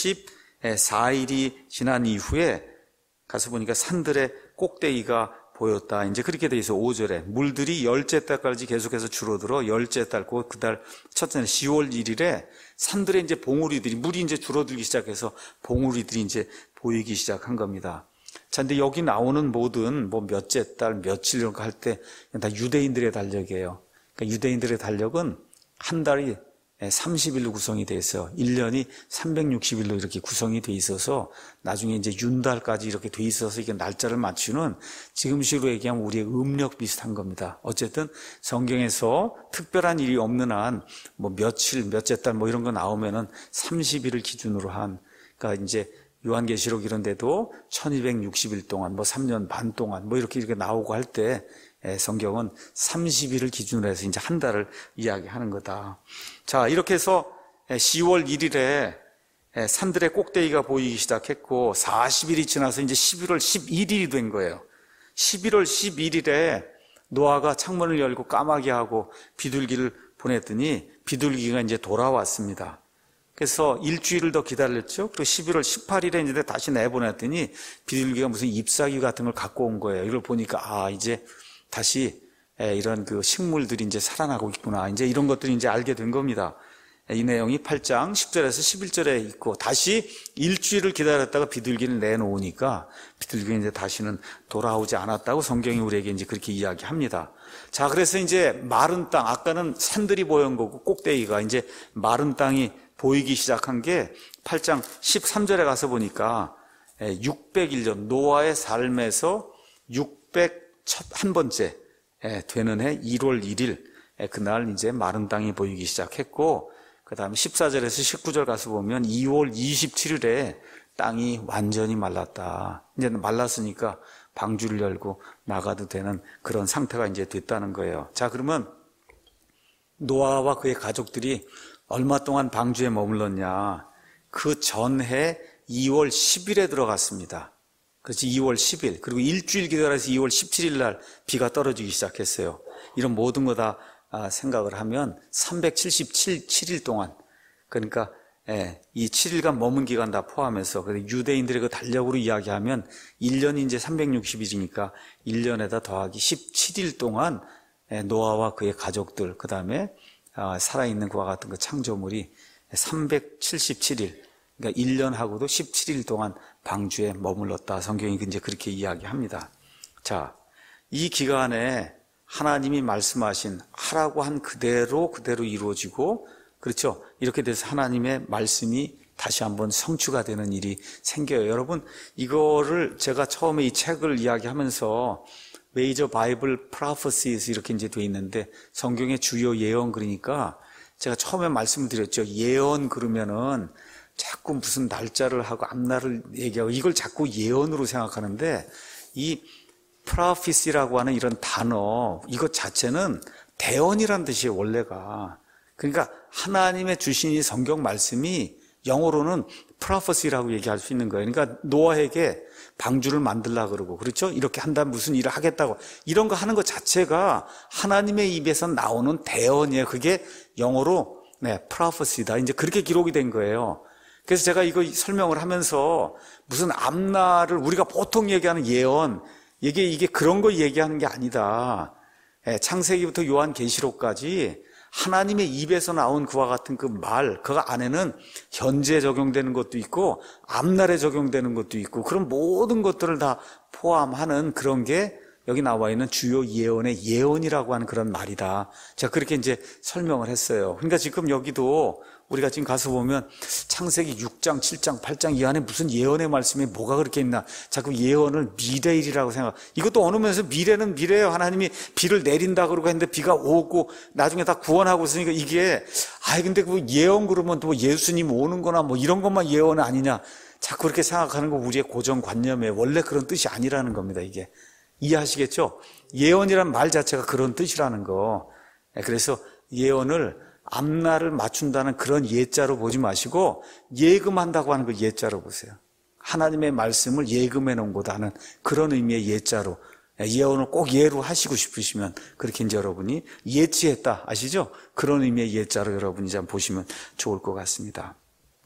칠십사 일이 지난 이후에 가서 보니까 산들의 꼭대기가 보였다. 이제 그렇게 돼 있어. 오 절에 물들이 열째 달까지 계속해서 줄어들어 열째 달, 그 달 첫째 날 시월 일 일에 산들에 이제 봉우리들이 물이 이제 줄어들기 시작해서 봉우리들이 이제 보이기 시작한 겁니다. 자, 근데 여기 나오는 모든 뭐 몇째 달, 며칠 이런 거 할 때 다 유대인들의 달력이에요. 그러니까 유대인들의 달력은 한 달이 삼십 일로 구성이 돼 있어요. 일 년이 삼백육십 일로 이렇게 구성이 돼 있어서 나중에 이제 윤달까지 이렇게 돼 있어서 이게 날짜를 맞추는 지금식으로 얘기하면 우리의 음력 비슷한 겁니다. 어쨌든 성경에서 특별한 일이 없는 한 뭐 며칠, 몇째 달 뭐 이런 거 나오면은 삼십 일을 기준으로 한, 그러니까 이제 요한계시록 이런 데도 천이백육십 일 동안 뭐 삼 년 반 동안 뭐 이렇게 이렇게 나오고 할 때 성경은 삼십 일을 기준으로 해서 이제 한 달을 이야기하는 거다. 자, 이렇게 해서 시월 일 일에 산들의 꼭대기가 보이기 시작했고 사십 일이 지나서 이제 십일월 십일 일이 된 거예요. 십일월 십일 일에 노아가 창문을 열고 까마귀 하고 비둘기를 보냈더니 비둘기가 이제 돌아왔습니다. 그래서 일주일을 더 기다렸죠. 그리고 십일월 십팔 일에 이제 다시 내보냈더니 비둘기가 무슨 잎사귀 같은 걸 갖고 온 거예요. 이걸 보니까 아, 이제 다시 이런 그 식물들이 이제 살아나고 있구나. 이제 이런 것들이 이제 알게 된 겁니다. 이 내용이 팔 장 십 절에서 십일 절에 있고, 다시 일주일을 기다렸다가 비둘기를 내놓으니까 비둘기가 이제 다시는 돌아오지 않았다고 성경이 우리에게 이제 그렇게 이야기합니다. 자, 그래서 이제 마른 땅, 아까는 산들이 보였던 거고 꼭대기가 이제 마른 땅이 보이기 시작한 게 팔 장 십삼 절에 가서 보니까 육백일 년, 노아의 삶에서 육백일 번째 되는 해 일월 일일, 그날 이제 마른 땅이 보이기 시작했고, 그 다음에 십사 절에서 십구 절 가서 보면 이월 이십칠일에 땅이 완전히 말랐다. 이제 말랐으니까 방주를 열고 나가도 되는 그런 상태가 이제 됐다는 거예요. 자, 그러면 노아와 그의 가족들이 얼마 동안 방주에 머물렀냐? 그 전해 이월 십일에 들어갔습니다. 그래서 이월 십일, 그리고 일주일 기다려서 이월 십칠일 날 비가 떨어지기 시작했어요. 이런 모든 거 다 생각을 하면 삼백칠십칠 일 동안, 그러니까 예, 이 칠 일간 머문 기간 다 포함해서, 유대인들의 그 달력으로 이야기하면 일 년이 이제 삼백육십 일이니까 일 년에다 더하기 십칠 일 동안 노아와 그의 가족들, 그 다음에 살아있는 그와 같은 그 창조물이 삼백칠십칠 일, 그러니까 일 년하고도 십칠 일 동안 방주에 머물렀다. 성경이 이제 그렇게 이야기합니다. 자, 이 기간에 하나님이 말씀하신, 하라고 한 그대로 그대로 이루어지고, 그렇죠? 이렇게 돼서 하나님의 말씀이 다시 한번 성취가 되는 일이 생겨요. 여러분, 이거를 제가 처음에 이 책을 이야기하면서 메이저 바이블 프로페시스 이렇게 이제 돼 있는데, 성경의 주요 예언, 그러니까 제가 처음에 말씀드렸죠. 예언 그러면은 자꾸 무슨 날짜를 하고 앞날을 얘기하고 이걸 자꾸 예언으로 생각하는데, 이 프로페시라고 하는 이런 단어, 이것 자체는 대언이란 뜻이에요, 원래가. 그러니까 하나님의 주신 이 성경 말씀이 영어로는 프로페시라고 얘기할 수 있는 거예요. 그러니까 노아에게 방주를 만들라 그러고, 그렇죠? 이렇게 한다면 무슨 일을 하겠다고, 이런 거 하는 것 자체가 하나님의 입에서 나오는 대언이에요. 그게 영어로 네, 프로페시다. 이제 그렇게 기록이 된 거예요. 그래서 제가 이거 설명을 하면서 무슨 앞날을 우리가 보통 얘기하는 예언, 이게 이게 그런 거 얘기하는 게 아니다. 창세기부터 요한계시록까지 하나님의 입에서 나온 그와 같은 그 말, 그 안에는 현재 적용되는 것도 있고 앞날에 적용되는 것도 있고, 그런 모든 것들을 다 포함하는 그런 게 여기 나와 있는 주요 예언의 예언이라고 하는 그런 말이다. 제가 그렇게 이제 설명을 했어요. 그러니까 지금 여기도 우리가 지금 가서 보면 창세기 육 장, 칠 장, 팔 장 이 안에 무슨 예언의 말씀이 뭐가 그렇게 있나, 자꾸 예언을 미래일이라고 생각. 이것도 어느 면에서 미래는 미래예요. 하나님이 비를 내린다 그러고 했는데 비가 오고 나중에 다 구원하고 있으니까 이게, 아이 근데 그 예언 그러면 또 예수님 오는 거나 뭐 이런 것만 예언 아니냐, 자꾸 그렇게 생각하는 거 우리의 고정관념에 원래 그런 뜻이 아니라는 겁니다. 이게 이해하시겠죠? 예언이란 말 자체가 그런 뜻이라는 거. 그래서 예언을 앞날을 맞춘다는 그런 예자로 보지 마시고 예금한다고 하는 그 예자로 보세요. 하나님의 말씀을 예금해 놓은 거다는 그런 의미의 예자로, 예언을 꼭 예로 하시고 싶으시면 그렇게 이제 여러분이 예치했다, 아시죠? 그런 의미의 예자로 여러분이 좀 보시면 좋을 것 같습니다.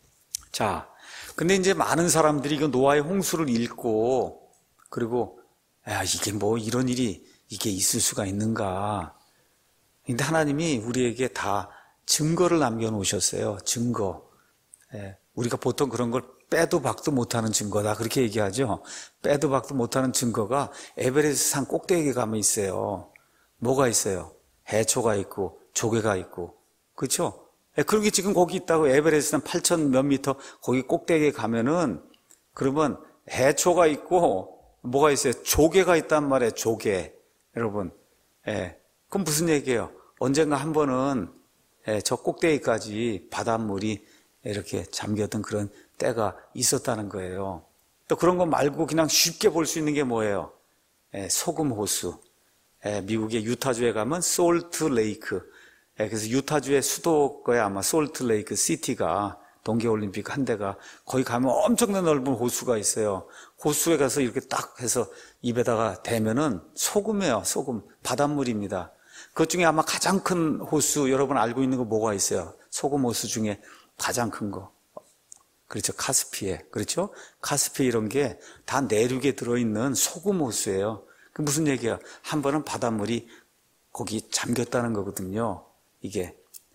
자, 근데 이제 많은 사람들이 이거 노아의 홍수를 읽고, 그리고 야, 이게 뭐 이런 일이 이게 있을 수가 있는가. 근데 하나님이 우리에게 다 증거를 남겨놓으셨어요. 증거. 예, 우리가 보통 그런 걸 빼도 박도 못하는 증거다, 그렇게 얘기하죠. 빼도 박도 못하는 증거가 에베레스트 산 꼭대기에 가면 있어요. 뭐가 있어요? 해초가 있고 조개가 있고, 그렇죠? 예, 그런 게 지금 거기 있다고. 에베레스트 산 팔천 몇 미터 거기 꼭대기에 가면은 그러면 해초가 있고 뭐가 있어요? 조개가 있단 말이에요. 조개. 여러분, 예, 그럼 무슨 얘기예요? 언젠가 한 번은 예, 저 꼭대기까지 바닷물이 이렇게 잠겼던 그런 때가 있었다는 거예요. 또 그런 거 말고 그냥 쉽게 볼 수 있는 게 뭐예요? 예, 소금 호수. 예, 미국의 유타주에 가면 솔트 레이크. 예, 그래서 유타주의 수도거에 아마 솔트 레이크 시티가, 동계올림픽 한 대가, 거기 가면 엄청난 넓은 호수가 있어요. 호수에 가서 이렇게 딱 해서 입에다가 대면은 소금이에요. 소금. 바닷물입니다. 그것 중에 아마 가장 큰 호수, 여러분 알고 있는 거 뭐가 있어요? 소금 호수 중에 가장 큰 거. 그렇죠. 카스피해. 그렇죠. 카스피해 이런 게 다 내륙에 들어있는 소금 호수예요. 그 무슨 얘기야? 한 번은 바닷물이 거기 잠겼다는 거거든요. 이게.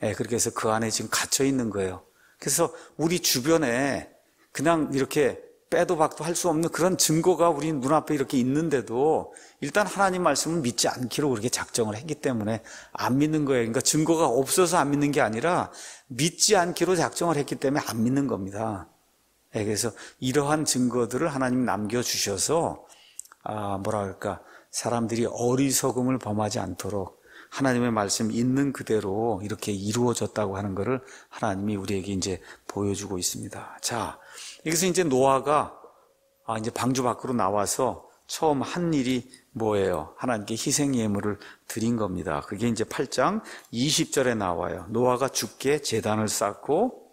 예, 그렇게 해서 그 안에 지금 갇혀 있는 거예요. 그래서 우리 주변에 그냥 이렇게 빼도 박도 할 수 없는 그런 증거가 우리 눈앞에 이렇게 있는데도 일단 하나님 말씀을 믿지 않기로 그렇게 작정을 했기 때문에 안 믿는 거예요. 그러니까 증거가 없어서 안 믿는 게 아니라 믿지 않기로 작정을 했기 때문에 안 믿는 겁니다. 예, 그래서 이러한 증거들을 하나님 남겨주셔서 아, 뭐라 그럴까, 사람들이 어리석음을 범하지 않도록 하나님의 말씀 있는 그대로 이렇게 이루어졌다고 하는 것을 하나님이 우리에게 이제 보여주고 있습니다. 자, 여기서 이제 노아가 아, 이제 방주 밖으로 나와서 처음 한 일이 뭐예요? 하나님께 희생 예물을 드린 겁니다. 그게 이제 팔 장 이십 절에 나와요. 노아가 주께 제단을 쌓고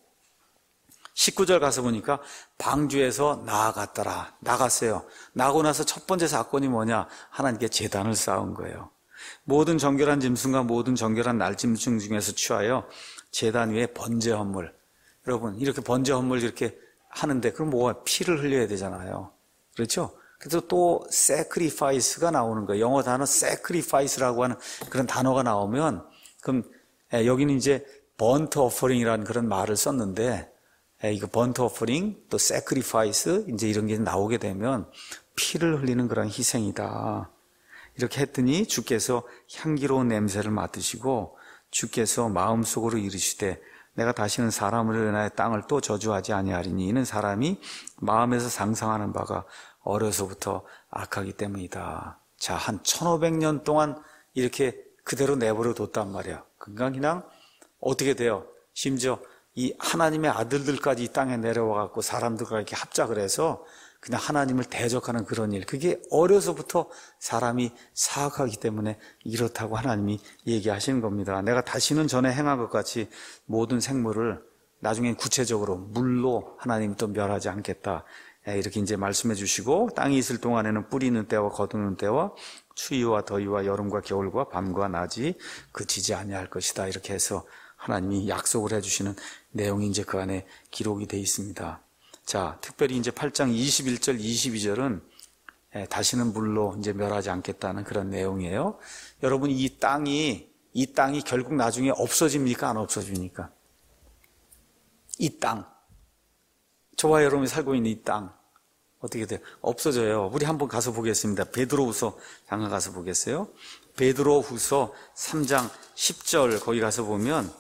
십구 절 가서 보니까 방주에서 나아갔더라. 나갔어요. 나고 나서 첫 번째 사건이 뭐냐? 하나님께 제단을 쌓은 거예요. 모든 정결한 짐승과 모든 정결한 날짐승 중에서 취하여 제단 위에 번제 헌물. 여러분, 이렇게 번제 헌물 이렇게 하는데 그럼 뭐가 피를 흘려야 되잖아요. 그렇죠? 그래서 또 sacrifice가 나오는 거예요. 영어 단어 sacrifice라고 하는 그런 단어가 나오면 그럼 여기는 이제 burnt offering이라는 그런 말을 썼는데 이거 burnt offering 또 sacrifice 이제 이런 게 나오게 되면 피를 흘리는 그런 희생이다. 이렇게 했더니 주께서 향기로운 냄새를 맡으시고 주께서 마음속으로 이르시되 내가 다시는 사람을 인하여 땅을 또 저주하지 아니하리니 이는 사람이 마음에서 상상하는 바가 어려서부터 악하기 때문이다. 자, 한 천오백 년 동안 이렇게 그대로 내버려 뒀단 말이야. 그러니까 그냥 어떻게 돼요? 심지어 이 하나님의 아들들까지 이 땅에 내려와 갖고 사람들과 이렇게 합작을 해서 그냥 하나님을 대적하는 그런 일. 그게 어려서부터 사람이 사악하기 때문에 이렇다고 하나님이 얘기하시는 겁니다. 내가 다시는 전에 행한 것 같이 모든 생물을 나중엔 구체적으로 물로 하나님이 또 멸하지 않겠다. 이렇게 이제 말씀해 주시고 땅이 있을 동안에는 뿌리는 때와 거두는 때와 추위와 더위와 여름과 겨울과 밤과 낮이 그치지 아니할 것이다. 이렇게 해서 하나님이 약속을 해주시는 내용이 이제 그 안에 기록이 되어 있습니다. 자, 특별히 이제 팔 장 이십일 절, 이십이 절은 다시는 물로 이제 멸하지 않겠다는 그런 내용이에요. 여러분, 이 땅이, 이 땅이 결국 나중에 없어집니까? 안 없어집니까? 이 땅. 저와 여러분이 살고 있는 이 땅. 어떻게 돼요? 없어져요. 우리 한번 가서 보겠습니다. 베드로후서 잠깐 가서 보겠어요. 베드로후서 삼 장 십 절 거기 가서 보면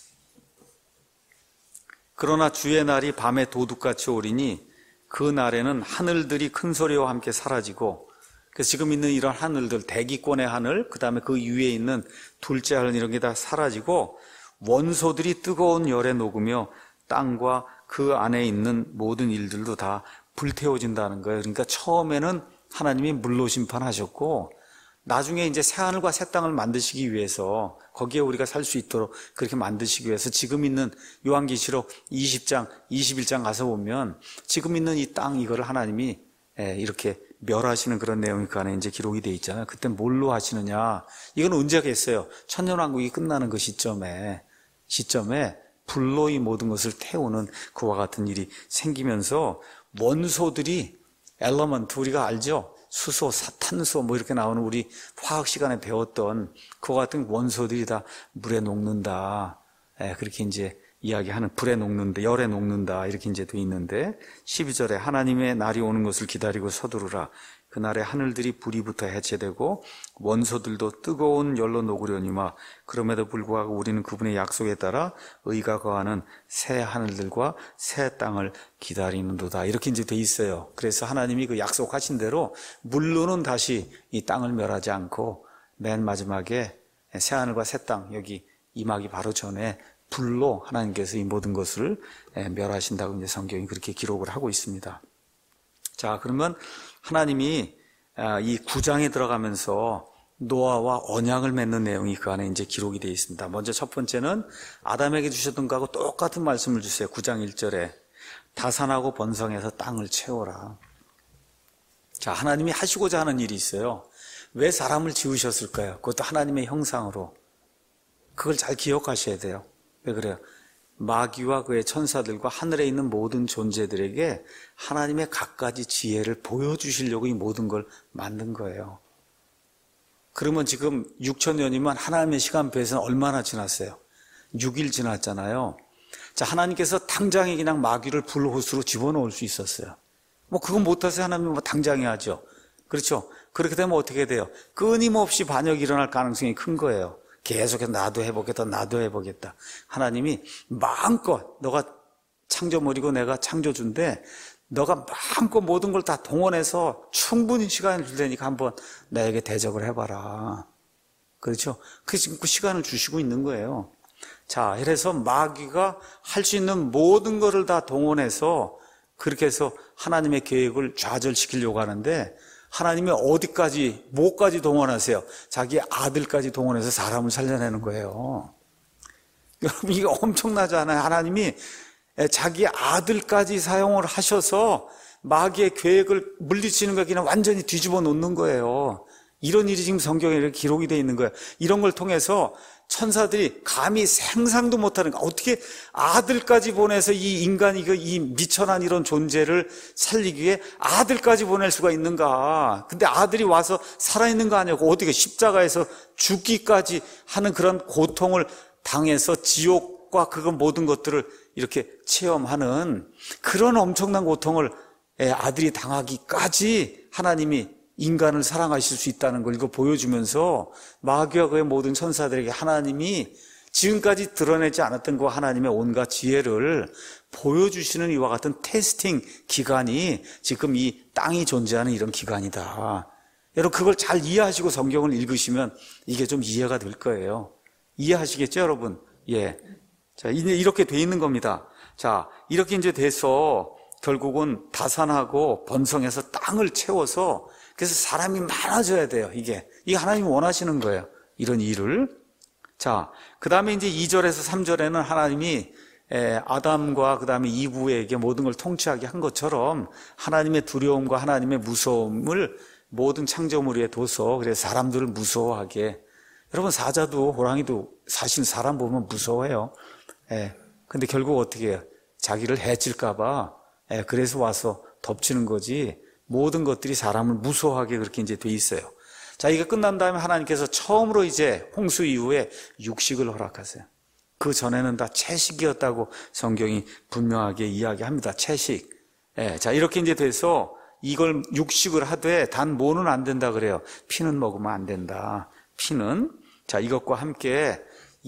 그러나 주의 날이 밤에 도둑같이 오리니 그 날에는 하늘들이 큰 소리와 함께 사라지고 그래서 지금 있는 이런 하늘들 대기권의 하늘 그 다음에 그 위에 있는 둘째 하늘 이런 게 다 사라지고 원소들이 뜨거운 열에 녹으며 땅과 그 안에 있는 모든 일들도 다 불태워진다는 거예요. 그러니까 처음에는 하나님이 물로 심판하셨고 나중에 이제 새하늘과 새 땅을 만드시기 위해서 거기에 우리가 살 수 있도록 그렇게 만드시기 위해서 지금 있는 요한계시록 이십 장, 이십일 장 가서 보면 지금 있는 이 땅 이거를 하나님이 이렇게 멸하시는 그런 내용이 그 안에 이제 기록이 되어 있잖아요. 그때 뭘로 하시느냐? 이건 언제겠어요? 천년왕국이 끝나는 그 시점에 시점에 불로 이 모든 것을 태우는 그와 같은 일이 생기면서 원소들이 엘러먼트 우리가 알죠? 수소, 탄소 뭐 이렇게 나오는 우리 화학 시간에 배웠던 그와 같은 원소들이 다 물에 녹는다. 예, 그렇게 이제 이야기하는 불에 녹는다, 열에 녹는다 이렇게 이제 돼 있는데 십이 절에 하나님의 날이 오는 것을 기다리고 서두르라. 그날에 하늘들이 불이 붙어 해체되고 원소들도 뜨거운 열로 녹으려니와 그럼에도 불구하고 우리는 그분의 약속에 따라 의가 거하는 새 하늘들과 새 땅을 기다리는도다. 이렇게 이제 돼 있어요. 그래서 하나님이 그 약속하신 대로 물로는 다시 이 땅을 멸하지 않고 맨 마지막에 새 하늘과 새 땅 여기 임하기 바로 전에 불로 하나님께서 이 모든 것을 멸하신다고 이제 성경이 그렇게 기록을 하고 있습니다. 자, 그러면 하나님이 이 구 장에 들어가면서 노아와 언약을 맺는 내용이 그 안에 이제 기록이 되어 있습니다. 먼저 첫 번째는 아담에게 주셨던 거하고 똑같은 말씀을 주세요. 구 장 일 절에 다산하고 번성해서 땅을 채워라. 자, 하나님이 하시고자 하는 일이 있어요. 왜 사람을 지으셨을까요? 그것도 하나님의 형상으로. 그걸 잘 기억하셔야 돼요. 왜 그래요? 마귀와 그의 천사들과 하늘에 있는 모든 존재들에게 하나님의 갖가지 지혜를 보여주시려고 이 모든 걸 만든 거예요. 그러면 지금 육천 년이면 하나님의 시간표에서는 얼마나 지났어요? 육 일 지났잖아요. 자, 하나님께서 당장에 그냥 마귀를 불호수로 집어넣을 수 있었어요. 뭐 그건 못해서 하나님은 뭐 당장에 하죠. 그렇죠? 그렇게 되면 어떻게 돼요? 끊임없이 반역이 일어날 가능성이 큰 거예요. 계속해서 나도 해보겠다, 나도 해보겠다. 하나님이 마음껏 너가 창조물이고 내가 창조주인데 너가 마음껏 모든 걸 다 동원해서 충분히 시간을 줄 테니까 한번 나에게 대적을 해봐라. 그렇죠? 그래서 지금 그 시간을 주시고 있는 거예요. 자, 이래서 마귀가 할 수 있는 모든 것을 다 동원해서 그렇게 해서 하나님의 계획을 좌절시키려고 하는데 하나님이 어디까지, 뭐까지 동원하세요? 자기 아들까지 동원해서 사람을 살려내는 거예요. 여러분, 이게 엄청나잖아요. 하나님이 자기 아들까지 사용을 하셔서 마귀의 계획을 물리치는 거 그냥 완전히 뒤집어 놓는 거예요. 이런 일이 지금 성경에 이렇게 기록이 되어 있는 거예요. 이런 걸 통해서 천사들이 감히 상상도 못하는 거, 어떻게 아들까지 보내서 이 인간이 이 미천한 이런 존재를 살리기 위해 아들까지 보낼 수가 있는가? 근데 아들이 와서 살아있는 거 아니고 어떻게 십자가에서 죽기까지 하는 그런 고통을 당해서 지옥과 그 모든 것들을 이렇게 체험하는 그런 엄청난 고통을 아들이 당하기까지 하나님이 인간을 사랑하실 수 있다는 걸 이거 보여주면서 마귀와 그의 모든 천사들에게 하나님이 지금까지 드러내지 않았던 그 하나님의 온갖 지혜를 보여주시는 이와 같은 테스팅 기간이 지금 이 땅이 존재하는 이런 기간이다. 여러분 그걸 잘 이해하시고 성경을 읽으시면 이게 좀 이해가 될 거예요. 이해하시겠죠, 여러분? 예. 자, 이제 이렇게 돼 있는 겁니다. 자, 이렇게 이제 돼서 결국은 다산하고 번성해서 땅을 채워서 그래서 사람이 많아져야 돼요, 이게. 이게 하나님이 원하시는 거예요, 이런 일을. 자, 그 다음에 이제 이 절에서 삼 절에는 하나님이 아담과 그 다음에 이브에게 모든 걸 통치하게 한 것처럼 하나님의 두려움과 하나님의 무서움을 모든 창조물 위에 둬서 그래서 사람들을 무서워하게. 여러분, 사자도 호랑이도 사실 사람 보면 무서워해요. 예. 근데 결국 어떻게 해요? 자기를 해칠까봐, 예, 그래서 와서 덮치는 거지. 모든 것들이 사람을 무서워하게 그렇게 이제 돼 있어요. 자, 이게 끝난 다음에 하나님께서 처음으로 이제 홍수 이후에 육식을 허락하세요. 그 전에는 다 채식이었다고 성경이 분명하게 이야기합니다. 채식. 예, 자, 이렇게 이제 돼서 이걸 육식을 하되 단 뭐는 안 된다 그래요. 피는 먹으면 안 된다. 피는. 자, 이것과 함께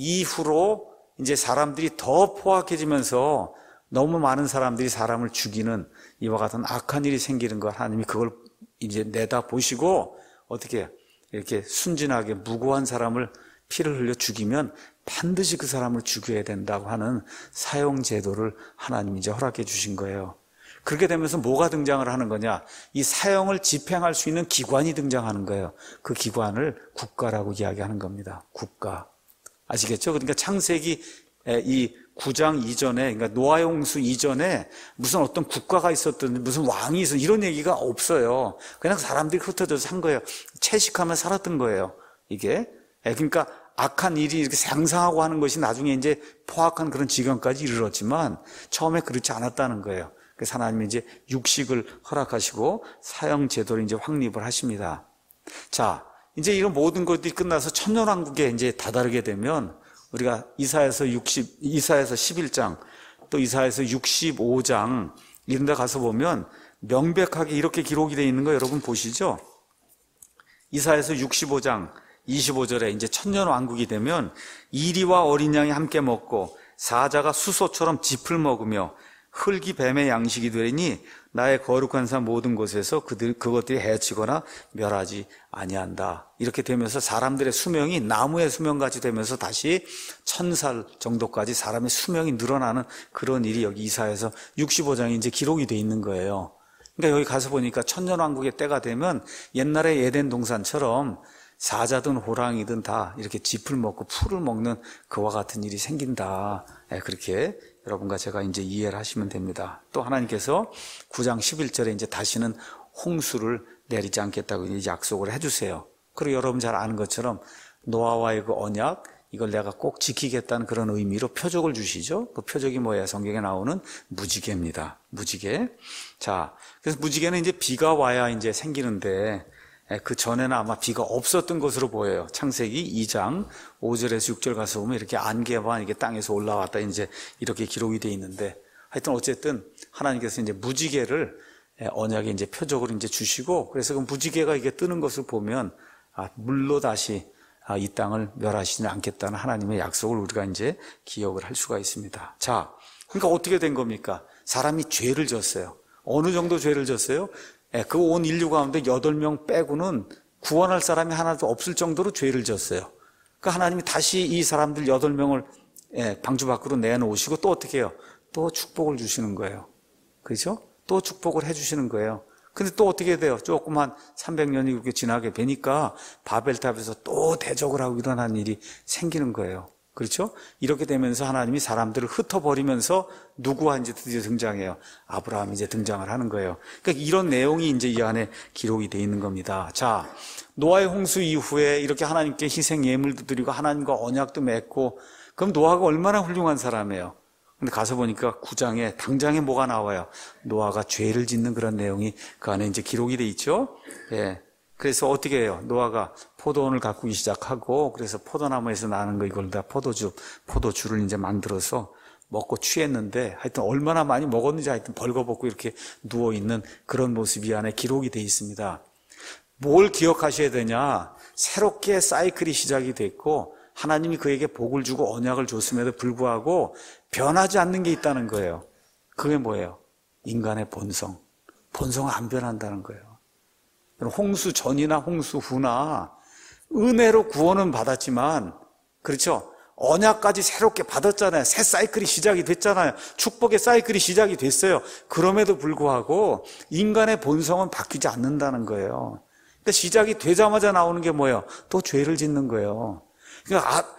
이후로 이제 사람들이 더 포악해지면서 너무 많은 사람들이 사람을 죽이는 이와 같은 악한 일이 생기는 걸 하나님이 그걸 이제 내다 보시고 어떻게 이렇게 순진하게 무고한 사람을 피를 흘려 죽이면 반드시 그 사람을 죽여야 된다고 하는 사형 제도를 하나님이 이제 허락해 주신 거예요. 그렇게 되면서 뭐가 등장을 하는 거냐? 이 사형을 집행할 수 있는 기관이 등장하는 거예요. 그 기관을 국가라고 이야기하는 겁니다. 국가. 아시겠죠? 그러니까 창세기 이 구 장 이전에, 그러니까 노아의 홍수 이전에 무슨 어떤 국가가 있었던, 무슨 왕이 있었던 이런 얘기가 없어요. 그냥 사람들이 흩어져서 산 거예요. 채식하며 살았던 거예요, 이게. 그러니까 악한 일이 이렇게 상상하고 하는 것이 나중에 이제 포악한 그런 지경까지 이르렀지만 처음에 그렇지 않았다는 거예요. 그래서 하나님이 이제 육식을 허락하시고 사형 제도를 이제 확립을 하십니다. 자, 이제 이런 모든 것들이 끝나서 천년왕국에 이제 다다르게 되면 우리가 이사야서 육십, 이사야서 십일 장, 또 이사야서 육십오 장 이런 데 가서 보면 명백하게 이렇게 기록이 되어 있는 거 여러분 보시죠? 이사야서 육십오 장 이십오 절에 이제 천년 왕국이 되면 이리와 어린 양이 함께 먹고 사자가 수소처럼 짚을 먹으며 흙이 뱀의 양식이 되리니 나의 거룩한 산 모든 곳에서 그들, 그것들이 해치거나 멸하지 아니한다. 이렇게 되면서 사람들의 수명이 나무의 수명같이 되면서 다시 천 살 정도까지 사람의 수명이 늘어나는 그런 일이 여기 이사야서 육십오 장에 이제 기록이 돼 있는 거예요. 그러니까 여기 가서 보니까 천년왕국의 때가 되면 옛날에 에덴 동산처럼 사자든 호랑이든 다 이렇게 짚을 먹고 풀을 먹는 그와 같은 일이 생긴다. 그렇게 여러분과 제가 이제 이해를 하시면 됩니다. 또 하나님께서 구 장 십일 절에 이제 다시는 홍수를 내리지 않겠다고 이제 약속을 해주세요. 그리고 여러분 잘 아는 것처럼 노아와의 그 언약, 이걸 내가 꼭 지키겠다는 그런 의미로 표적을 주시죠. 그 표적이 뭐예요? 성경에 나오는 무지개입니다. 무지개. 자, 그래서 무지개는 이제 비가 와야 이제 생기는데, 그 전에는 아마 비가 없었던 것으로 보여요. 창세기 이 장 오 절에서 육 절 가서 보면 이렇게 안개만 이렇게 땅에서 올라왔다 이제 이렇게 기록이 되어 있는데, 하여튼 어쨌든 하나님께서 이제 무지개를 언약의 이제 표적으로 이제 주시고, 그래서 그 무지개가 이게 뜨는 것을 보면 아, 물로 다시 아, 이 땅을 멸하시지 않겠다는 하나님의 약속을 우리가 이제 기억을 할 수가 있습니다. 자, 그러니까 어떻게 된 겁니까? 사람이 죄를 졌어요. 어느 정도 죄를 졌어요? 예, 그 온 인류 가운데 여덟 명 빼고는 구원할 사람이 하나도 없을 정도로 죄를 졌어요. 그러니까 하나님이 다시 이 사람들 여덟 명을 예, 방주 밖으로 내놓으시고 또 어떻게 해요? 또 축복을 주시는 거예요. 그렇죠? 또 축복을 해주시는 거예요. 근데 또 어떻게 돼요? 조금 한 삼백 년이 그렇게 지나게 되니까 바벨탑에서 또 대적을 하고 일어난 일이 생기는 거예요. 그렇죠? 이렇게 되면서 하나님이 사람들을 흩어버리면서 누구와 이제 드디어 등장해요? 아브라함이 이제 등장을 하는 거예요. 그러니까 이런 내용이 이제 이 안에 기록이 되어 있는 겁니다. 자, 노아의 홍수 이후에 이렇게 하나님께 희생 예물도 드리고 하나님과 언약도 맺고, 그럼 노아가 얼마나 훌륭한 사람이에요? 근데 가서 보니까 구 장에 당장에 뭐가 나와요? 노아가 죄를 짓는 그런 내용이 그 안에 이제 기록이 돼 있죠. 예. 그래서 어떻게 해요? 노아가 포도원을 가꾸기 시작하고, 그래서 포도나무에서 나는 거 이걸 다 포도주, 포도주를 이제 만들어서 먹고 취했는데, 하여튼 얼마나 많이 먹었는지 하여튼 벌거벗고 이렇게 누워있는 그런 모습이 안에 기록이 돼 있습니다. 뭘 기억하셔야 되냐? 새롭게 사이클이 시작이 됐고, 하나님이 그에게 복을 주고 언약을 줬음에도 불구하고 변하지 않는 게 있다는 거예요. 그게 뭐예요? 인간의 본성. 본성은 안 변한다는 거예요. 홍수 전이나 홍수 후나 은혜로 구원은 받았지만, 그렇죠? 언약까지 새롭게 받았잖아요. 새 사이클이 시작이 됐잖아요. 축복의 사이클이 시작이 됐어요. 그럼에도 불구하고 인간의 본성은 바뀌지 않는다는 거예요. 그러니까 시작이 되자마자 나오는 게 뭐예요? 또 죄를 짓는 거예요. 그러니까 아,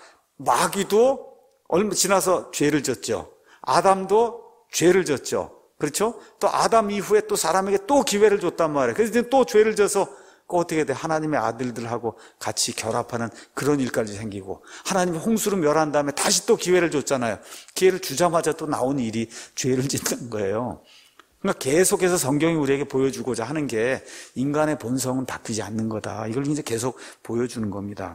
마귀도 얼마 지나서 죄를 졌죠. 아담도 죄를 졌죠. 그렇죠? 또 아담 이후에 또 사람에게 또 기회를 줬단 말이에요. 그래서 또 죄를 져서 어떻게 돼? 하나님의 아들들하고 같이 결합하는 그런 일까지 생기고, 하나님이 홍수로 멸한 다음에 다시 또 기회를 줬잖아요. 기회를 주자마자 또 나온 일이 죄를 짓는 거예요. 그러니까 계속해서 성경이 우리에게 보여주고자 하는 게 인간의 본성은 바뀌지 않는 거다. 이걸 이제 계속 보여주는 겁니다.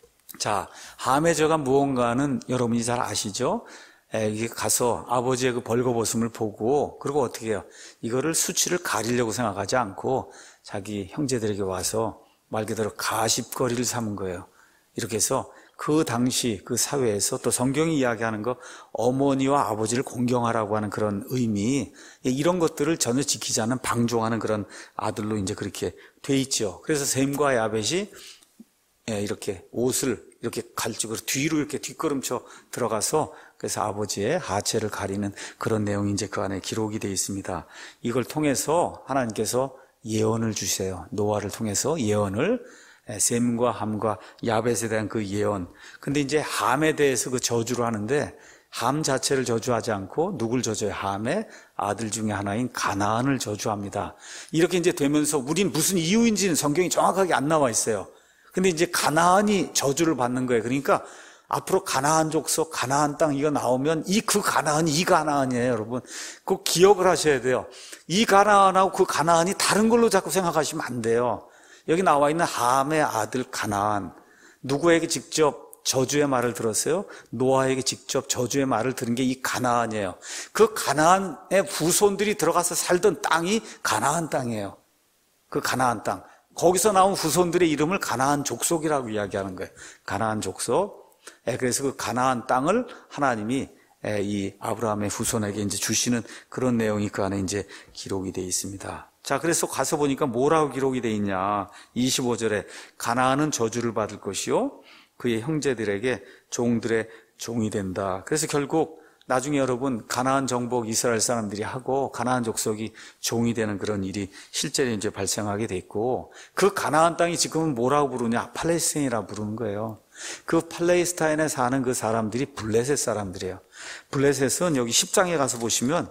자, 함의 저가 무언가는 여러분이 잘 아시죠? 이게 가서 아버지의 그 벌거벗음을 보고, 그리고 어떻게 해요? 이거를 수치를 가리려고 생각하지 않고 자기 형제들에게 와서 말 그대로 가십거리를 삼은 거예요. 이렇게 해서 그 당시 그 사회에서, 또 성경이 이야기하는 거 어머니와 아버지를 공경하라고 하는 그런 의미, 이런 것들을 전혀 지키지 않는 방종하는 그런 아들로 이제 그렇게 돼 있죠. 그래서 셈과 야벳이 이렇게 옷을 이렇게 갈증으로 뒤로 이렇게 뒷걸음쳐 들어가서, 그래서 아버지의 하체를 가리는 그런 내용이 이제 그 안에 기록이 되어 있습니다. 이걸 통해서 하나님께서 예언을 주세요. 노아를 통해서 예언을, 셈과 함과 야벳에 대한 그 예언. 근데 이제 함에 대해서 그 저주를 하는데, 함 자체를 저주하지 않고 누굴 저주해요? 함의 아들 중에 하나인 가나안을 저주합니다. 이렇게 이제 되면서 우린 무슨 이유인지는 성경이 정확하게 안 나와 있어요. 근데 이제 가나안이 저주를 받는 거예요. 그러니까 앞으로 가나안 족속, 가나안 땅 이거 나오면 이 그 가나안이 이 가나안이에요, 여러분. 그 기억을 하셔야 돼요. 이 가나안하고 그 가나안이 다른 걸로 자꾸 생각하시면 안 돼요. 여기 나와 있는 함의 아들 가나안, 누구에게 직접 저주의 말을 들었어요? 노아에게 직접 저주의 말을 들은 게 이 가나안이에요. 그 가나안의 후손들이 들어가서 살던 땅이 가나안 땅이에요. 그 가나안 땅. 거기서 나온 후손들의 이름을 가나안 족속이라고 이야기하는 거예요. 가나안 족속. 그래서 그 가나안 땅을 하나님이 이 아브라함의 후손에게 이제 주시는 그런 내용이 그 안에 이제 기록이 되어 있습니다. 자, 그래서 가서 보니까 뭐라고 기록이 되어 있냐. 이십오 절에 가나안은 저주를 받을 것이요, 그의 형제들에게 종들의 종이 된다. 그래서 결국 나중에 여러분 가나안 정복 이스라엘 사람들이 하고 가나안 족속이 종이 되는 그런 일이 실제로 이제 발생하게 됐고, 그 가나안 땅이 지금은 뭐라고 부르냐? 팔레스타인이라고 부르는 거예요. 그 팔레스타인에 사는 그 사람들이 블레셋 사람들이에요. 블레셋은 여기 십 장에 가서 보시면,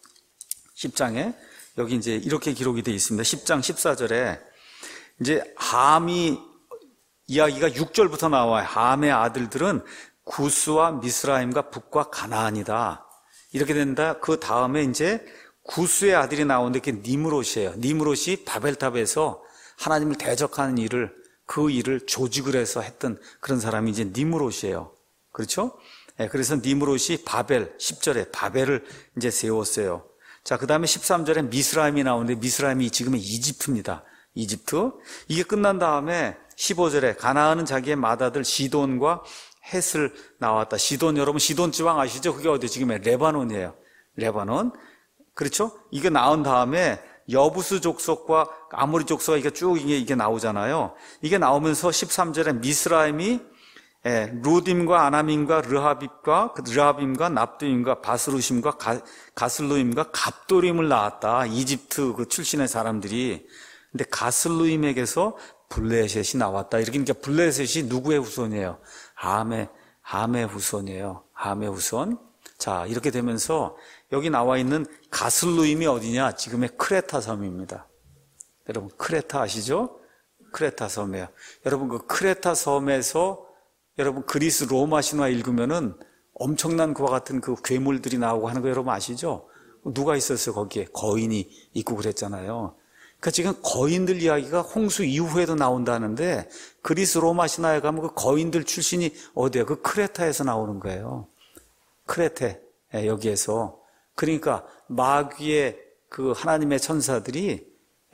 십 장에 여기 이제 이렇게 기록이 되어 있습니다. 십 장 십사 절에 이제 함이 이야기가 육 절부터 나와요. 함의 아들들은 구스와 미스라임과 북과 가나안이다. 이렇게 된다. 그 다음에 이제 구스의 아들이 나오는데 그게 니므롯이에요. 니므롯이 바벨탑에서 하나님을 대적하는 일을, 그 일을 조직을 해서 했던 그런 사람이 이제 니므롯이에요. 그렇죠? 예, 그래서 니므롯이 바벨, 십 절에 바벨을 이제 세웠어요. 자, 그 다음에 십삼 절에 미스라임이 나오는데 미스라임이 지금은 이집트입니다. 이집트. 이게 끝난 다음에 십오 절에 가나안은 자기의 맏아들 시돈과 헷을 나왔다. 시돈, 여러분 시돈 지방 아시죠? 그게 어디 지금의 레바논이에요. 레바논. 그렇죠? 이게 나온 다음에 여부스 족속과 아모리 족속이 이게 쭉 이게, 이게 나오잖아요. 이게 나오면서 십삼 절에 미스라임이 예, 루딤과 아나밈과 르하빕과 르하빔과 납두임과 바스루심과 가, 가슬루임과 갑도림을 낳았다. 이집트 그 출신의 사람들이. 근데 가슬루임에게서 블레셋이 나왔다. 이렇게 그러니까 블레셋이 누구의 후손이에요? 함의 함의 후손이에요. 함의 후손. 자, 이렇게 되면서 여기 나와 있는 가슬루임이 어디냐? 지금의 크레타 섬입니다. 여러분 크레타 아시죠? 크레타 섬이에요. 여러분 그 크레타 섬에서 여러분 그리스 로마 신화 읽으면은 엄청난 그와 같은 그 괴물들이 나오고 하는 거 여러분 아시죠? 누가 있었어요 거기에? 거인이 있고 그랬잖아요. 그러니까 지금 거인들 이야기가 홍수 이후에도 나온다는데 그리스 로마 신화에 가면 그 거인들 출신이 어디예요? 그 크레타에서 나오는 거예요. 크레테 여기에서. 그러니까 마귀의 그 하나님의 천사들이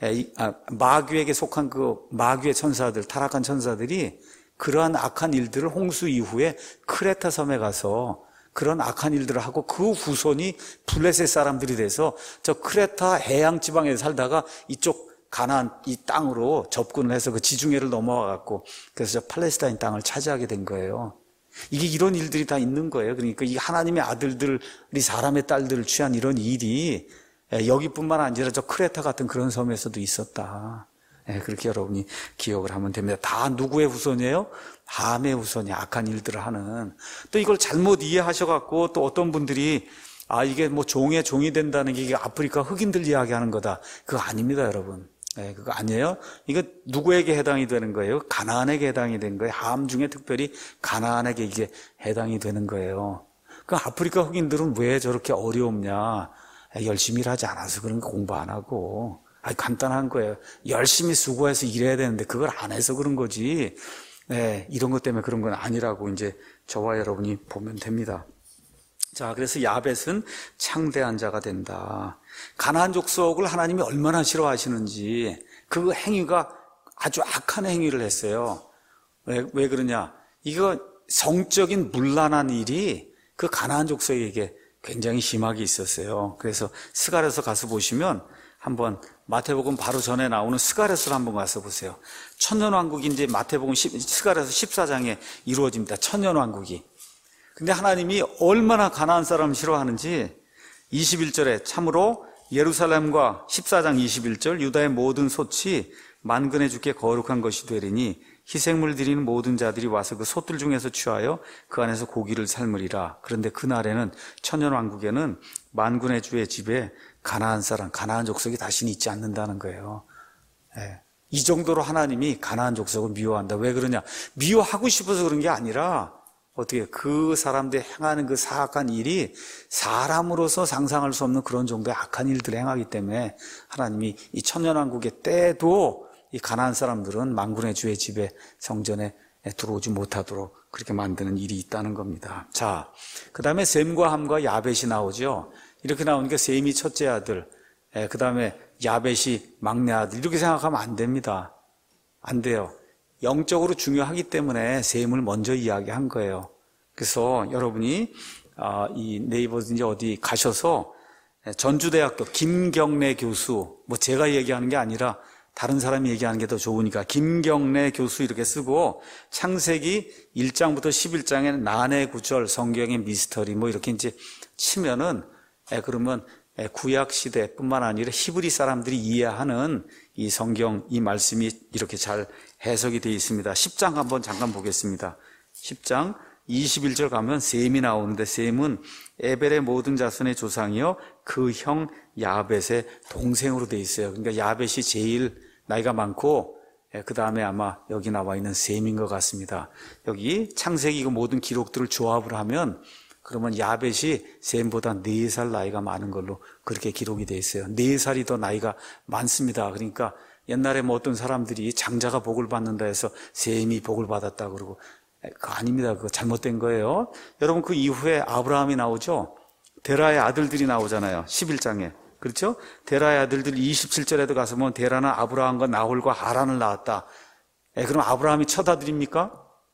아, 마귀에게 속한 그 마귀의 천사들, 타락한 천사들이 그러한 악한 일들을 홍수 이후에 크레타 섬에 가서 그런 악한 일들을 하고 그 후손이 블레셋 사람들이 돼서 저 크레타 해양 지방에 살다가 이쪽 가나안 이 땅으로 접근을 해서 그 지중해를 넘어와 갖고 그래서 저 팔레스타인 땅을 차지하게 된 거예요. 이게 이런 일들이 다 있는 거예요. 그러니까 이 하나님의 아들들이 사람의 딸들을 취한 이런 일이 여기뿐만 아니라 저 크레타 같은 그런 섬에서도 있었다. 네, 그렇게 여러분이 기억을 하면 됩니다. 다 누구의 후손이에요? 함의 후손이 악한 일들을 하는. 또 이걸 잘못 이해하셔갖고 또 어떤 분들이 아 이게 뭐 종의 종이 된다는 게 이게 아프리카 흑인들 이야기하는 거다. 그거 아닙니다, 여러분. 네, 그거 아니에요. 이거 누구에게 해당이 되는 거예요? 가나안에게 해당이 된 거예요. 함 중에 특별히 가나안에게 이게 해당이 되는 거예요. 그 아프리카 흑인들은 왜 저렇게 어려움냐? 열심히 일하지 않아서 그런 거 공부 안 하고. 아니, 간단한 거예요. 열심히 수고해서 일해야 되는데 그걸 안 해서 그런 거지. 네, 이런 것 때문에 그런 건 아니라고 이제 저와 여러분이 보면 됩니다. 자, 그래서 야벳은 창대한 자가 된다. 가나안 족속을 하나님이 얼마나 싫어하시는지 그 행위가 아주 악한 행위를 했어요. 왜, 왜 그러냐? 이거 성적인 문란한 일이 그 가나안 족속에게 굉장히 심하게 있었어요. 그래서 스가랴서 가서 보시면 한번 마태복음 바로 전에 나오는 스가랴서를 한번 가서 보세요. 천년왕국이 이제 마태복음 스가랴서 십사 장에 이루어집니다. 천년왕국이. 근데 하나님이 얼마나 가나안 사람을 싫어하는지 이십일 절에 참으로 예루살렘과 십사 장 이십일 절 유다의 모든 솥이 만근의 주께 거룩한 것이 되리니 희생물 드리는 모든 자들이 와서 그 솥들 중에서 취하여 그 안에서 고기를 삶으리라. 그런데 그날에는 천년왕국에는 만군의 주의 집에 가나안 사람, 가나안 족속이 다시는 있지 않는다는 거예요. 예. 이 정도로 하나님이 가나안 족속을 미워한다. 왜 그러냐? 미워하고 싶어서 그런 게 아니라 어떻게 그 사람들이 행하는 그 사악한 일이 사람으로서 상상할 수 없는 그런 정도의 악한 일들을 행하기 때문에 하나님이 이 천년왕국의 때도 이 가나안 사람들은 만군의 주의 집에 성전에 들어오지 못하도록 그렇게 만드는 일이 있다는 겁니다. 자, 그 다음에 셈과 함과 야벳이 나오죠. 이렇게 나오니까 셈이 첫째 아들, 그 다음에 야벳이 막내 아들 이렇게 생각하면 안 됩니다. 안 돼요. 영적으로 중요하기 때문에 셈을 먼저 이야기한 거예요. 그래서 여러분이 이 네이버든지 어디 가셔서 전주대학교 김경래 교수, 뭐 제가 얘기하는 게 아니라 다른 사람이 얘기하는 게 더 좋으니까 김경래 교수 이렇게 쓰고 창세기 일 장부터 십일 장에 난해 구절 성경의 미스터리 뭐 이렇게 이제 치면은 에, 그러면 에, 구약 시대뿐만 아니라 히브리 사람들이 이해하는 이 성경 이 말씀이 이렇게 잘 해석이 되어 있습니다. 십 장 한번 잠깐 보겠습니다. 십 장 이십일 절 가면 셈이 나오는데 셈은 에벨의 모든 자손의 조상이요 그 형 야벳의 동생으로 되어 있어요. 그러니까 야벳이 제일 나이가 많고 그 다음에 아마 여기 나와 있는 셈인 것 같습니다. 여기 창세기 그 모든 기록들을 조합을 하면 그러면 야벳이 셈보다 네 살 나이가 많은 걸로 그렇게 기록이 되어 있어요. 네 살이 더 나이가 많습니다. 그러니까 옛날에 뭐 어떤 사람들이 장자가 복을 받는다 해서 셈이 복을 받았다 그러고, 그거 아닙니다. 그거 잘못된 거예요. 여러분, 그 이후에 아브라함이 나오죠. 데라의 아들들이 나오잖아요. 십일 장에. 그렇죠? 데라의 아들들 이십칠 절에도 가서 보면 데라는 아브라함과 나홀과 하란을 낳았다. 예, 그럼 아브라함이 첫 아들입니까?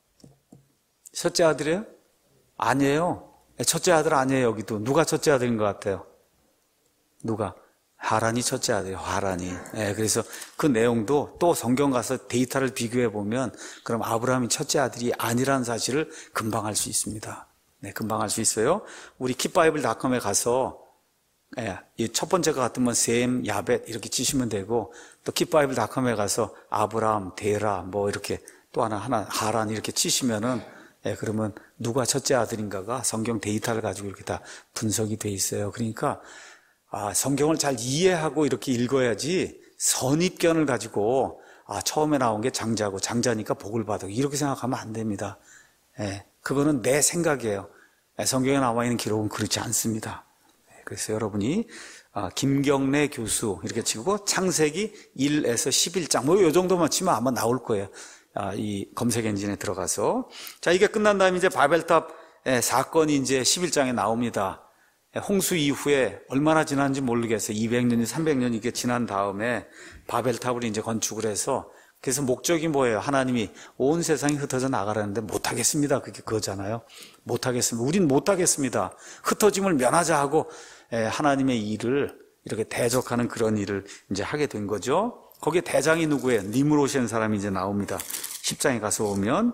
첫째 아들이에요? 아니에요. 예, 첫째 아들 아니에요. 여기도. 누가 첫째 아들인 것 같아요? 누가? 하란이 첫째 아들이에요. 하란이. 예, 그래서 그 내용도 또 성경 가서 데이터를 비교해 보면 그럼 아브라함이 첫째 아들이 아니라는 사실을 금방 알 수 있습니다. 네, 금방 알 수 있어요. 우리 킵바이블 닷컴에 가서 예, 이 첫 번째가 같으면 셈, 야벳 이렇게 치시면 되고, 또 킵바이블 닷컴에 가서 아브라함, 데라 뭐 이렇게 또 하나 하나 하란 이렇게 치시면은 예, 그러면 누가 첫째 아들인가가 성경 데이터를 가지고 이렇게 다 분석이 돼 있어요. 그러니까 아, 성경을 잘 이해하고 이렇게 읽어야지 선입견을 가지고 아, 처음에 나온 게 장자고 장자니까 복을 받아 이렇게 생각하면 안 됩니다. 예, 그거는 내 생각이에요. 예, 성경에 나와 있는 기록은 그렇지 않습니다. 예, 그래서 여러분이 아, 김경래 교수 이렇게 치고 창세기 일에서 십일 장 뭐 이 정도만 치면 아마 나올 거예요. 아, 이 검색 엔진에 들어가서. 자, 이게 끝난 다음에 이제 바벨탑 예, 사건이 이제 십일 장에 나옵니다. 홍수 이후에 얼마나 지났는지 모르겠어요. 이백 년이 삼백 년이 이게 지난 다음에 바벨탑을 이제 건축을 해서, 그래서 목적이 뭐예요? 하나님이 온 세상이 흩어져 나가라는데 못하겠습니다. 그게 그거잖아요. 못하겠습니다. 우린 못하겠습니다. 흩어짐을 면하자 하고 하나님의 일을 이렇게 대적하는 그런 일을 이제 하게 된 거죠. 거기에 대장이 누구예요? 니므롯이라는 사람이 이제 나옵니다. 십 장에 가서 보면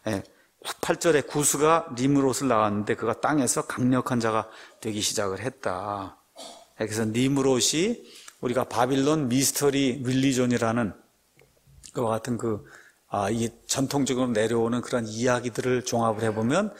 팔 절에 구스가 니므롯을 낳았는데 그가 땅에서 강력한 자가 되기 시작을 했다. 그래서 니므롯이 우리가 바빌론 미스터리 릴리존이라는 그와 같은 그, 아, 이 전통적으로 내려오는 그런 이야기들을 종합을 해보면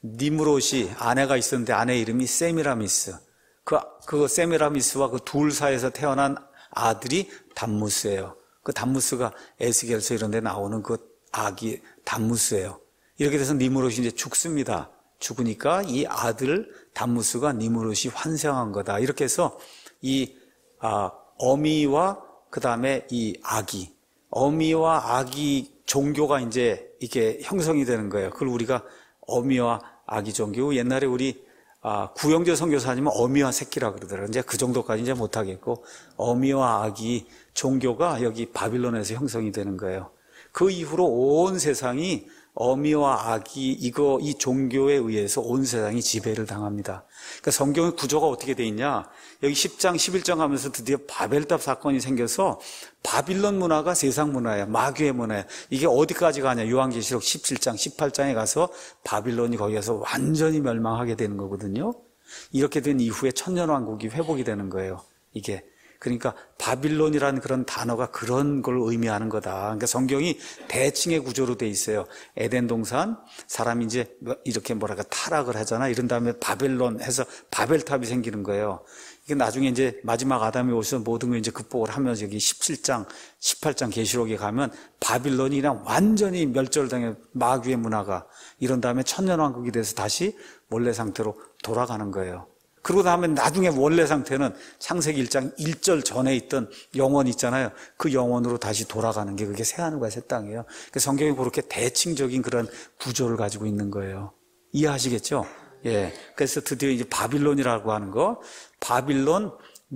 니므롯이 아내가 있었는데 아내 이름이 세미라미스. 그, 그 세미라미스와 그 둘 사이에서 태어난 아들이 담무스예요. 그 담무스가 에스겔서 이런 데 나오는 그 아기 담무스예요. 이렇게 돼서 니므롯이 이제 죽습니다. 죽으니까 이 아들 담무스가 니므롯이 환생한 거다. 이렇게 해서 이 아, 어미와 그 다음에 이 아기, 어미와 아기 종교가 이제 이게 형성이 되는 거예요. 그걸 우리가 어미와 아기 종교. 옛날에 우리 아, 구영재 선교사님은 어미와 새끼라 그러더라고요. 이제 그 정도까지 이제 못하겠고 어미와 아기 종교가 여기 바빌론에서 형성이 되는 거예요. 그 이후로 온 세상이 어미와 아기 이거 이 종교에 의해서 온 세상이 지배를 당합니다. 그러니까 성경의 구조가 어떻게 돼 있냐? 여기 십 장, 십일 장 하면서 드디어 바벨탑 사건이 생겨서 바빌론 문화가 세상 문화예요. 마귀의 문화예요. 이게 어디까지 가냐? 요한계시록 십칠 장, 십팔 장에 가서 바빌론이 거기에서 완전히 멸망하게 되는 거거든요. 이렇게 된 이후에 천년왕국이 회복이 되는 거예요. 이게. 그러니까 바빌론이라는 그런 단어가 그런 걸 의미하는 거다. 그러니까 성경이 대칭의 구조로 돼 있어요. 에덴 동산 사람이 이제 이렇게 뭐랄까 타락을 하잖아. 이런 다음에 바벨론 해서 바벨탑이 생기는 거예요. 이게 나중에 이제 마지막 아담이 오셔서 모든 걸 이제 극복을 하면서 여기 십칠 장, 십팔 장 계시록에 가면 바빌론이 그냥 완전히 멸절당해 마귀의 문화가 이런 다음에 천년왕국이 돼서 다시 원래 상태로 돌아가는 거예요. 그러고 다음에 나중에 원래 상태는 창세기 일 장 일 절 전에 있던 영원 있잖아요. 그 영원으로 다시 돌아가는 게 그게 새하늘과 새 땅이에요. 그러니까 성경이 그렇게 대칭적인 그런 구조를 가지고 있는 거예요. 이해하시겠죠? 예. 그래서 드디어 이제 바빌론이라고 하는 거, 바빌론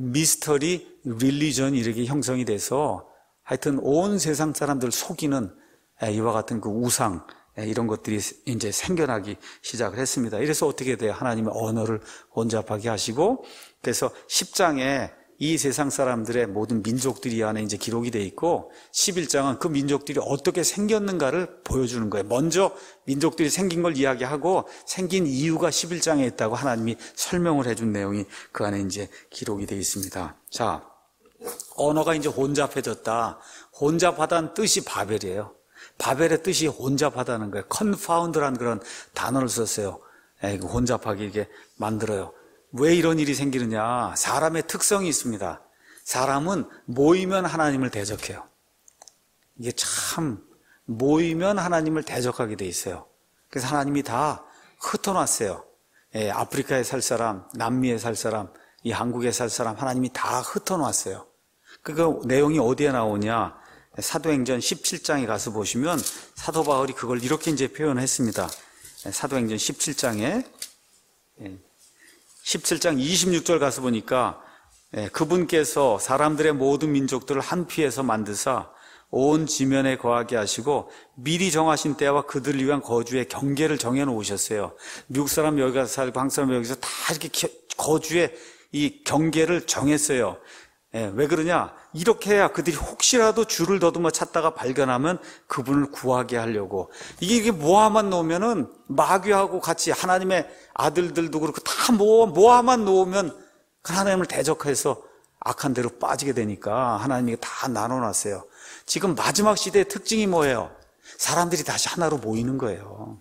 미스터리 릴리전 이렇게 형성이 돼서 하여튼 온 세상 사람들 속이는 이와 같은 그 우상, 이런 것들이 이제 생겨나기 시작을 했습니다. 이래서 어떻게 돼요? 하나님의 언어를 혼잡하게 하시고, 그래서 십 장에 이 세상 사람들의 모든 민족들이 안에 이제 기록이 돼 있고, 십일 장은 그 민족들이 어떻게 생겼는가를 보여주는 거예요. 먼저 민족들이 생긴 걸 이야기하고 생긴 이유가 십일 장에 있다고 하나님이 설명을 해준 내용이 그 안에 이제 기록이 돼 있습니다. 자, 언어가 이제 혼잡해졌다. 혼잡하다는 뜻이 바벨이에요. 바벨의 뜻이 혼잡하다는 거예요. confound라는 그런 단어를 썼어요. 에이, 혼잡하게 이렇게 만들어요. 왜 이런 일이 생기느냐? 사람의 특성이 있습니다. 사람은 모이면 하나님을 대적해요. 이게 참 모이면 하나님을 대적하게 돼 있어요. 그래서 하나님이 다 흩어놨어요. 예, 아프리카에 살 사람, 남미에 살 사람, 이 한국에 살 사람 하나님이 다 흩어놨어요. 그 내용이 어디에 나오냐? 사도행전 십칠 장에 가서 보시면 사도 바울이 그걸 이렇게 이제 표현했습니다. 사도행전 십칠 장에 십칠 장 이십육 절 가서 보니까 그분께서 사람들의 모든 민족들을 한 피에서 만드사 온 지면에 거하게 하시고 미리 정하신 때와 그들을 위한 거주의 경계를 정해 놓으셨어요. 미국 사람 여기 가서 살고 한국 사람 여기서 다 이렇게 거주의 이 경계를 정했어요. 예, 왜 그러냐? 이렇게 해야 그들이 혹시라도 줄을 더듬어 찾다가 발견하면 그분을 구하게 하려고. 이게, 이게 모아만 놓으면은 마귀하고 같이 하나님의 아들들도 그렇고 다 모아, 모아만 놓으면 하나님을 대적해서 악한 대로 빠지게 되니까 하나님이 다 나눠놨어요. 지금 마지막 시대의 특징이 뭐예요? 사람들이 다시 하나로 모이는 거예요.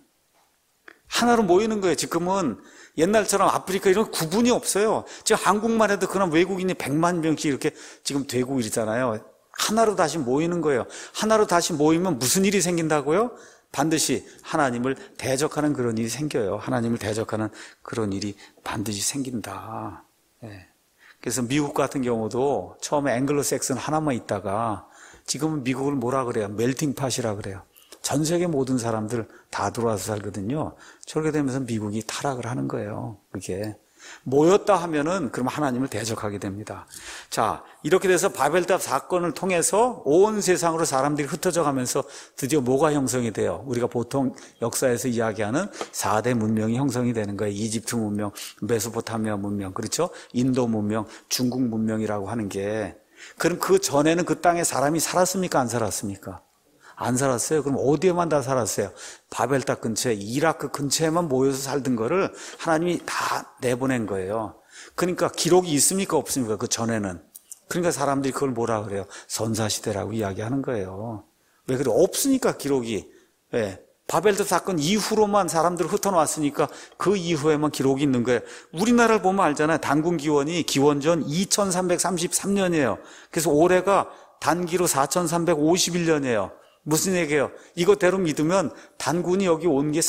하나로 모이는 거예요. 지금은 옛날처럼 아프리카 이런 구분이 없어요. 지금 한국만 해도 그런 외국인이 백만 명씩 이렇게 지금 되고 이러잖아요. 하나로 다시 모이는 거예요. 하나로 다시 모이면 무슨 일이 생긴다고요? 반드시 하나님을 대적하는 그런 일이 생겨요. 하나님을 대적하는 그런 일이 반드시 생긴다. 예. 그래서 미국 같은 경우도 처음에 앵글로색슨 하나만 있다가 지금은 미국을 뭐라 그래요? 멜팅팟이라 그래요. 전 세계 모든 사람들 다 들어와서 살거든요. 저렇게 되면서 미국이 타락을 하는 거예요. 그게 모였다 하면은 그럼 하나님을 대적하게 됩니다. 자, 이렇게 돼서 바벨탑 사건을 통해서 온 세상으로 사람들이 흩어져 가면서 드디어 뭐가 형성이 돼요? 우리가 보통 역사에서 이야기하는 사 대 문명이 형성이 되는 거예요. 이집트 문명, 메소포타미아 문명, 그렇죠? 인도 문명, 중국 문명이라고 하는 게. 그럼 그 전에는 그 땅에 사람이 살았습니까? 안 살았습니까? 안 살았어요. 그럼 어디에만 다 살았어요? 바벨탑 근처에, 이라크 근처에만 모여서 살던 거를 하나님이 다 내보낸 거예요. 그러니까 기록이 있습니까? 없습니까? 그 전에는. 그러니까 사람들이 그걸 뭐라 그래요? 선사시대라고 이야기하는 거예요. 왜 그래? 없으니까 기록이. 왜? 바벨탑 사건 이후로만 사람들 흩어놨으니까 그 이후에만 기록이 있는 거예요. 우리나라를 보면 알잖아요. 단군 기원이 기원전 이천삼백삼십삼 년이에요. 그래서 올해가 단기로 사천삼백오십일 년이에요. 무슨 얘기예요? 이것대로 믿으면 단군이 여기 온 게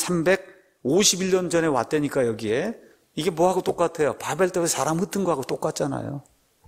사천삼백오십일 년 전에 왔다니까 여기에. 이게 뭐하고 똑같아요? 바벨탑에 사람 흩은 거하고 똑같잖아요.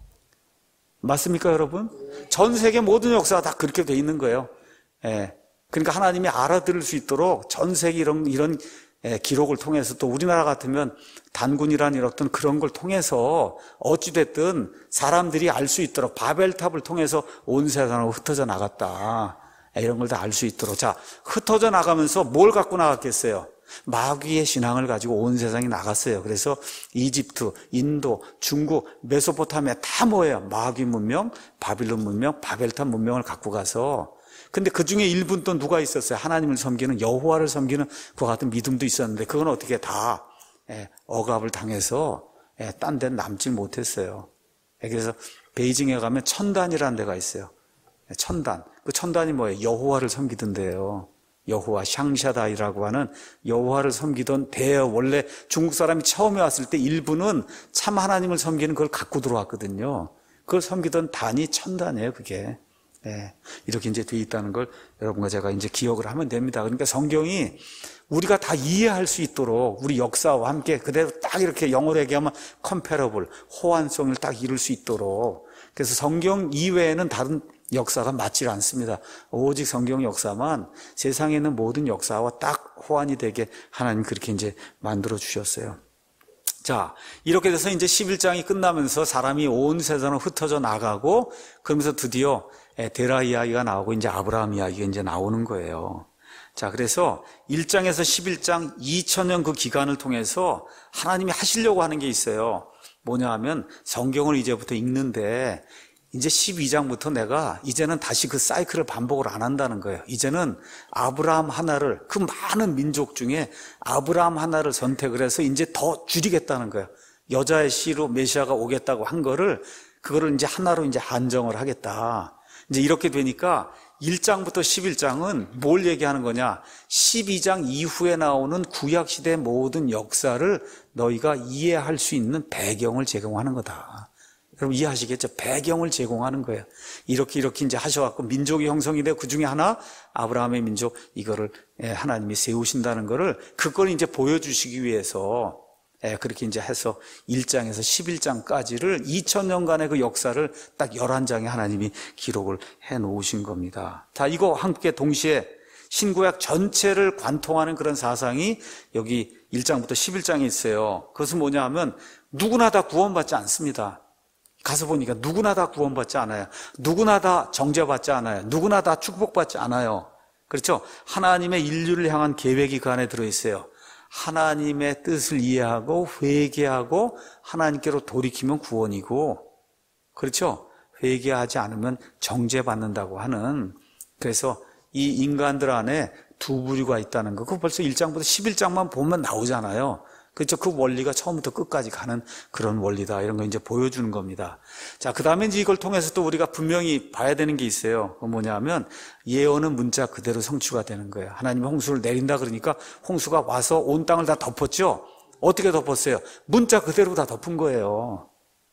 맞습니까 여러분? 전 세계 모든 역사가 다 그렇게 돼 있는 거예요. 예. 그러니까 하나님이 알아들을 수 있도록 전 세계 이런, 이런 기록을 통해서 또 우리나라 같으면 단군이라는 어떤 그런 걸 통해서 어찌됐든 사람들이 알 수 있도록 바벨탑을 통해서 온 세상으로 흩어져 나갔다. 이런 걸 다 알 수 있도록. 자, 흩어져 나가면서 뭘 갖고 나갔겠어요? 마귀의 신앙을 가지고 온 세상이 나갔어요. 그래서 이집트, 인도, 중국, 메소포타미아 다 뭐예요? 마귀 문명, 바빌론 문명, 바벨탑 문명을 갖고 가서. 근데 그 중에 일부는 또 누가 있었어요? 하나님을 섬기는, 여호와를 섬기는 그와 같은 믿음도 있었는데 그건 어떻게 다 억압을 당해서 딴 데는 남지 못했어요. 그래서 베이징에 가면 천단이라는 데가 있어요. 천단. 그 천단이 뭐예요? 여호와를 섬기던 데예요. 여호와, 샹샤다이라고 하는 여호와를 섬기던 데예요. 원래 중국 사람이 처음에 왔을 때 일부는 참 하나님을 섬기는 걸 갖고 들어왔거든요. 그걸 섬기던 단이 천단이에요, 그게. 네, 이렇게 이제 돼 있다는 걸 여러분과 제가 이제 기억을 하면 됩니다. 그러니까 성경이 우리가 다 이해할 수 있도록 우리 역사와 함께 그대로 딱 이렇게 영어로 얘기하면 comparable, 호환성을 딱 이룰 수 있도록. 그래서 성경 이외에는 다른 역사가 맞지 않습니다. 오직 성경 역사만 세상에 있는 모든 역사와 딱 호환이 되게 하나님 그렇게 이제 만들어 주셨어요. 자, 이렇게 돼서 이제 십일 장이 끝나면서 사람이 온 세상으로 흩어져 나가고 그러면서 드디어 데라 이야기가 나오고 이제 아브라함 이야기가 이제 나오는 거예요. 자, 그래서 일 장에서 십일 장 이천 년 그 기간을 통해서 하나님이 하시려고 하는 게 있어요. 뭐냐 하면 성경을 이제부터 읽는데 이제 십이 장부터 내가 이제는 다시 그 사이클을 반복을 안 한다는 거예요. 이제는 아브라함 하나를, 그 많은 민족 중에 아브라함 하나를 선택을 해서 이제 더 줄이겠다는 거예요. 여자의 씨로 메시아가 오겠다고 한 거를 그거를 이제 하나로 이제 한정을 하겠다. 이제 이렇게 되니까 일 장부터 십일 장은 뭘 얘기하는 거냐? 십이 장 이후에 나오는 구약시대 모든 역사를 너희가 이해할 수 있는 배경을 제공하는 거다. 여러분 이해하시겠죠? 배경을 제공하는 거예요. 이렇게 이렇게 이제 하셔갖고 민족이 형성이 되고 그 중에 하나 아브라함의 민족 이거를 하나님이 세우신다는 거를 그걸 이제 보여주시기 위해서 예, 그렇게 이제 해서 일 장에서 십일 장까지를 이천 년간의 그 역사를 딱 열한 장에 하나님이 기록을 해 놓으신 겁니다. 자, 이거 함께 동시에 신구약 전체를 관통하는 그런 사상이 여기 일 장부터 십일 장에 있어요. 그것은 뭐냐 하면 누구나 다 구원받지 않습니다. 가서 보니까 누구나 다 구원받지 않아요. 누구나 다 정죄받지 않아요. 누구나 다 축복받지 않아요. 그렇죠? 하나님의 인류를 향한 계획이 그 안에 들어있어요. 하나님의 뜻을 이해하고 회개하고 하나님께로 돌이키면 구원이고, 그렇죠? 회개하지 않으면 정죄받는다고 하는, 그래서 이 인간들 안에 두 부류가 있다는 거, 그거 벌써 일 장부터 십일 장만 보면 나오잖아요. 그렇죠? 그 원리가 처음부터 끝까지 가는 그런 원리다. 이런 거 이제 보여주는 겁니다. 자, 그 다음에 이제 이걸 통해서 또 우리가 분명히 봐야 되는 게 있어요. 그 뭐냐면 예언은 문자 그대로 성취가 되는 거예요. 하나님이 홍수를 내린다 그러니까 홍수가 와서 온 땅을 다 덮었죠? 어떻게 덮었어요? 문자 그대로 다 덮은 거예요.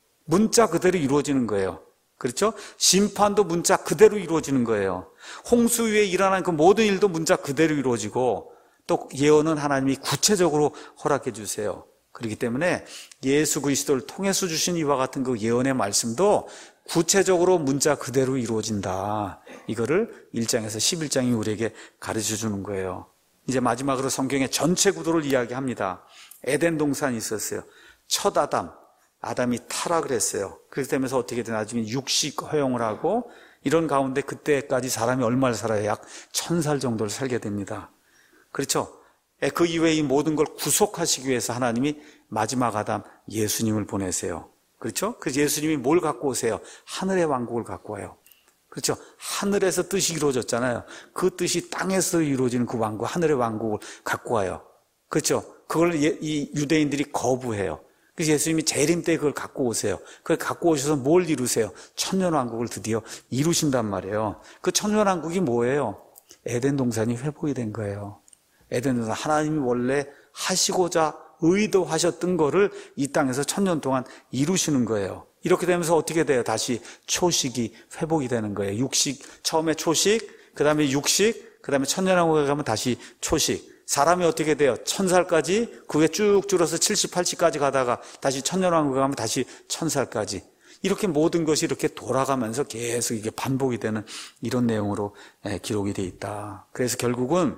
문자 그대로 이루어지는 거예요. 그렇죠? 심판도 문자 그대로 이루어지는 거예요. 홍수 위에 일어난 그 모든 일도 문자 그대로 이루어지고, 또 예언은 하나님이 구체적으로 허락해 주세요. 그렇기 때문에 예수 그리스도를 통해서 주신 이와 같은 그 예언의 말씀도 구체적으로 문자 그대로 이루어진다. 이거를 일 장에서 십일 장이 우리에게 가르쳐 주는 거예요. 이제 마지막으로 성경의 전체 구도를 이야기합니다. 에덴 동산이 있었어요. 첫 아담, 아담이 타락을 했어요. 그렇기 때문에 어떻게 되나 나중에 육식 허용을 하고, 이런 가운데 그때까지 사람이 얼마를 살아야 약 천 살 정도를 살게 됩니다. 그렇죠? 그 이외에 이 모든 걸 구속하시기 위해서 하나님이 마지막 아담 예수님을 보내세요. 그렇죠? 그래서 예수님이 뭘 갖고 오세요? 하늘의 왕국을 갖고 와요. 그렇죠? 하늘에서 뜻이 이루어졌잖아요. 그 뜻이 땅에서 이루어지는 그 왕국, 하늘의 왕국을 갖고 와요. 그렇죠? 그걸 이 유대인들이 거부해요. 그래서 예수님이 재림 때 그걸 갖고 오세요. 그걸 갖고 오셔서 뭘 이루세요? 천년왕국을 드디어 이루신단 말이에요. 그 천년왕국이 뭐예요? 에덴 동산이 회복이 된 거예요. 에덴 동산, 하나님이 원래 하시고자 의도하셨던 거를 이 땅에서 천년 동안 이루시는 거예요. 이렇게 되면서 어떻게 돼요? 다시 초식이 회복이 되는 거예요. 육식, 처음에 초식, 그 다음에 육식, 그 다음에 천년왕국에 가면 다시 초식. 사람이 어떻게 돼요? 천 살까지, 그게 쭉 줄어서 칠십, 팔십까지 가다가 다시 천년왕국에 가면 다시 천 살까지. 이렇게 모든 것이 이렇게 돌아가면서 계속 이게 반복이 되는 이런 내용으로 기록이 되어 있다. 그래서 결국은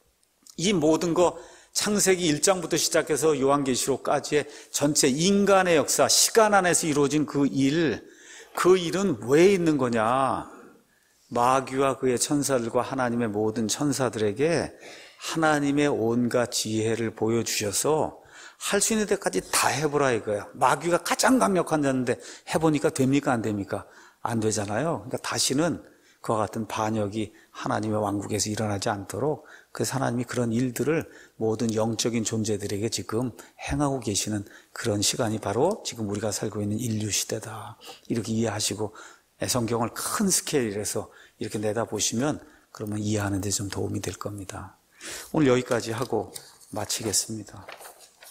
이 모든 거 창세기 일 장부터 시작해서 요한계시록까지의 전체 인간의 역사, 시간 안에서 이루어진 그 일, 그 일은 왜 있는 거냐? 마귀와 그의 천사들과 하나님의 모든 천사들에게 하나님의 온갖 지혜를 보여주셔서 할 수 있는 데까지 다 해보라 이거야. 마귀가 가장 강력한 자인데 해보니까 됩니까? 안 됩니까? 안 되잖아요. 그러니까 다시는 그와 같은 반역이 하나님의 왕국에서 일어나지 않도록, 그래서 하나님이 그런 일들을 모든 영적인 존재들에게 지금 행하고 계시는 그런 시간이 바로 지금 우리가 살고 있는 인류 시대다. 이렇게 이해하시고 성경을 큰 스케일에서 이렇게 내다보시면 그러면 이해하는 데 좀 도움이 될 겁니다. 오늘 여기까지 하고 마치겠습니다.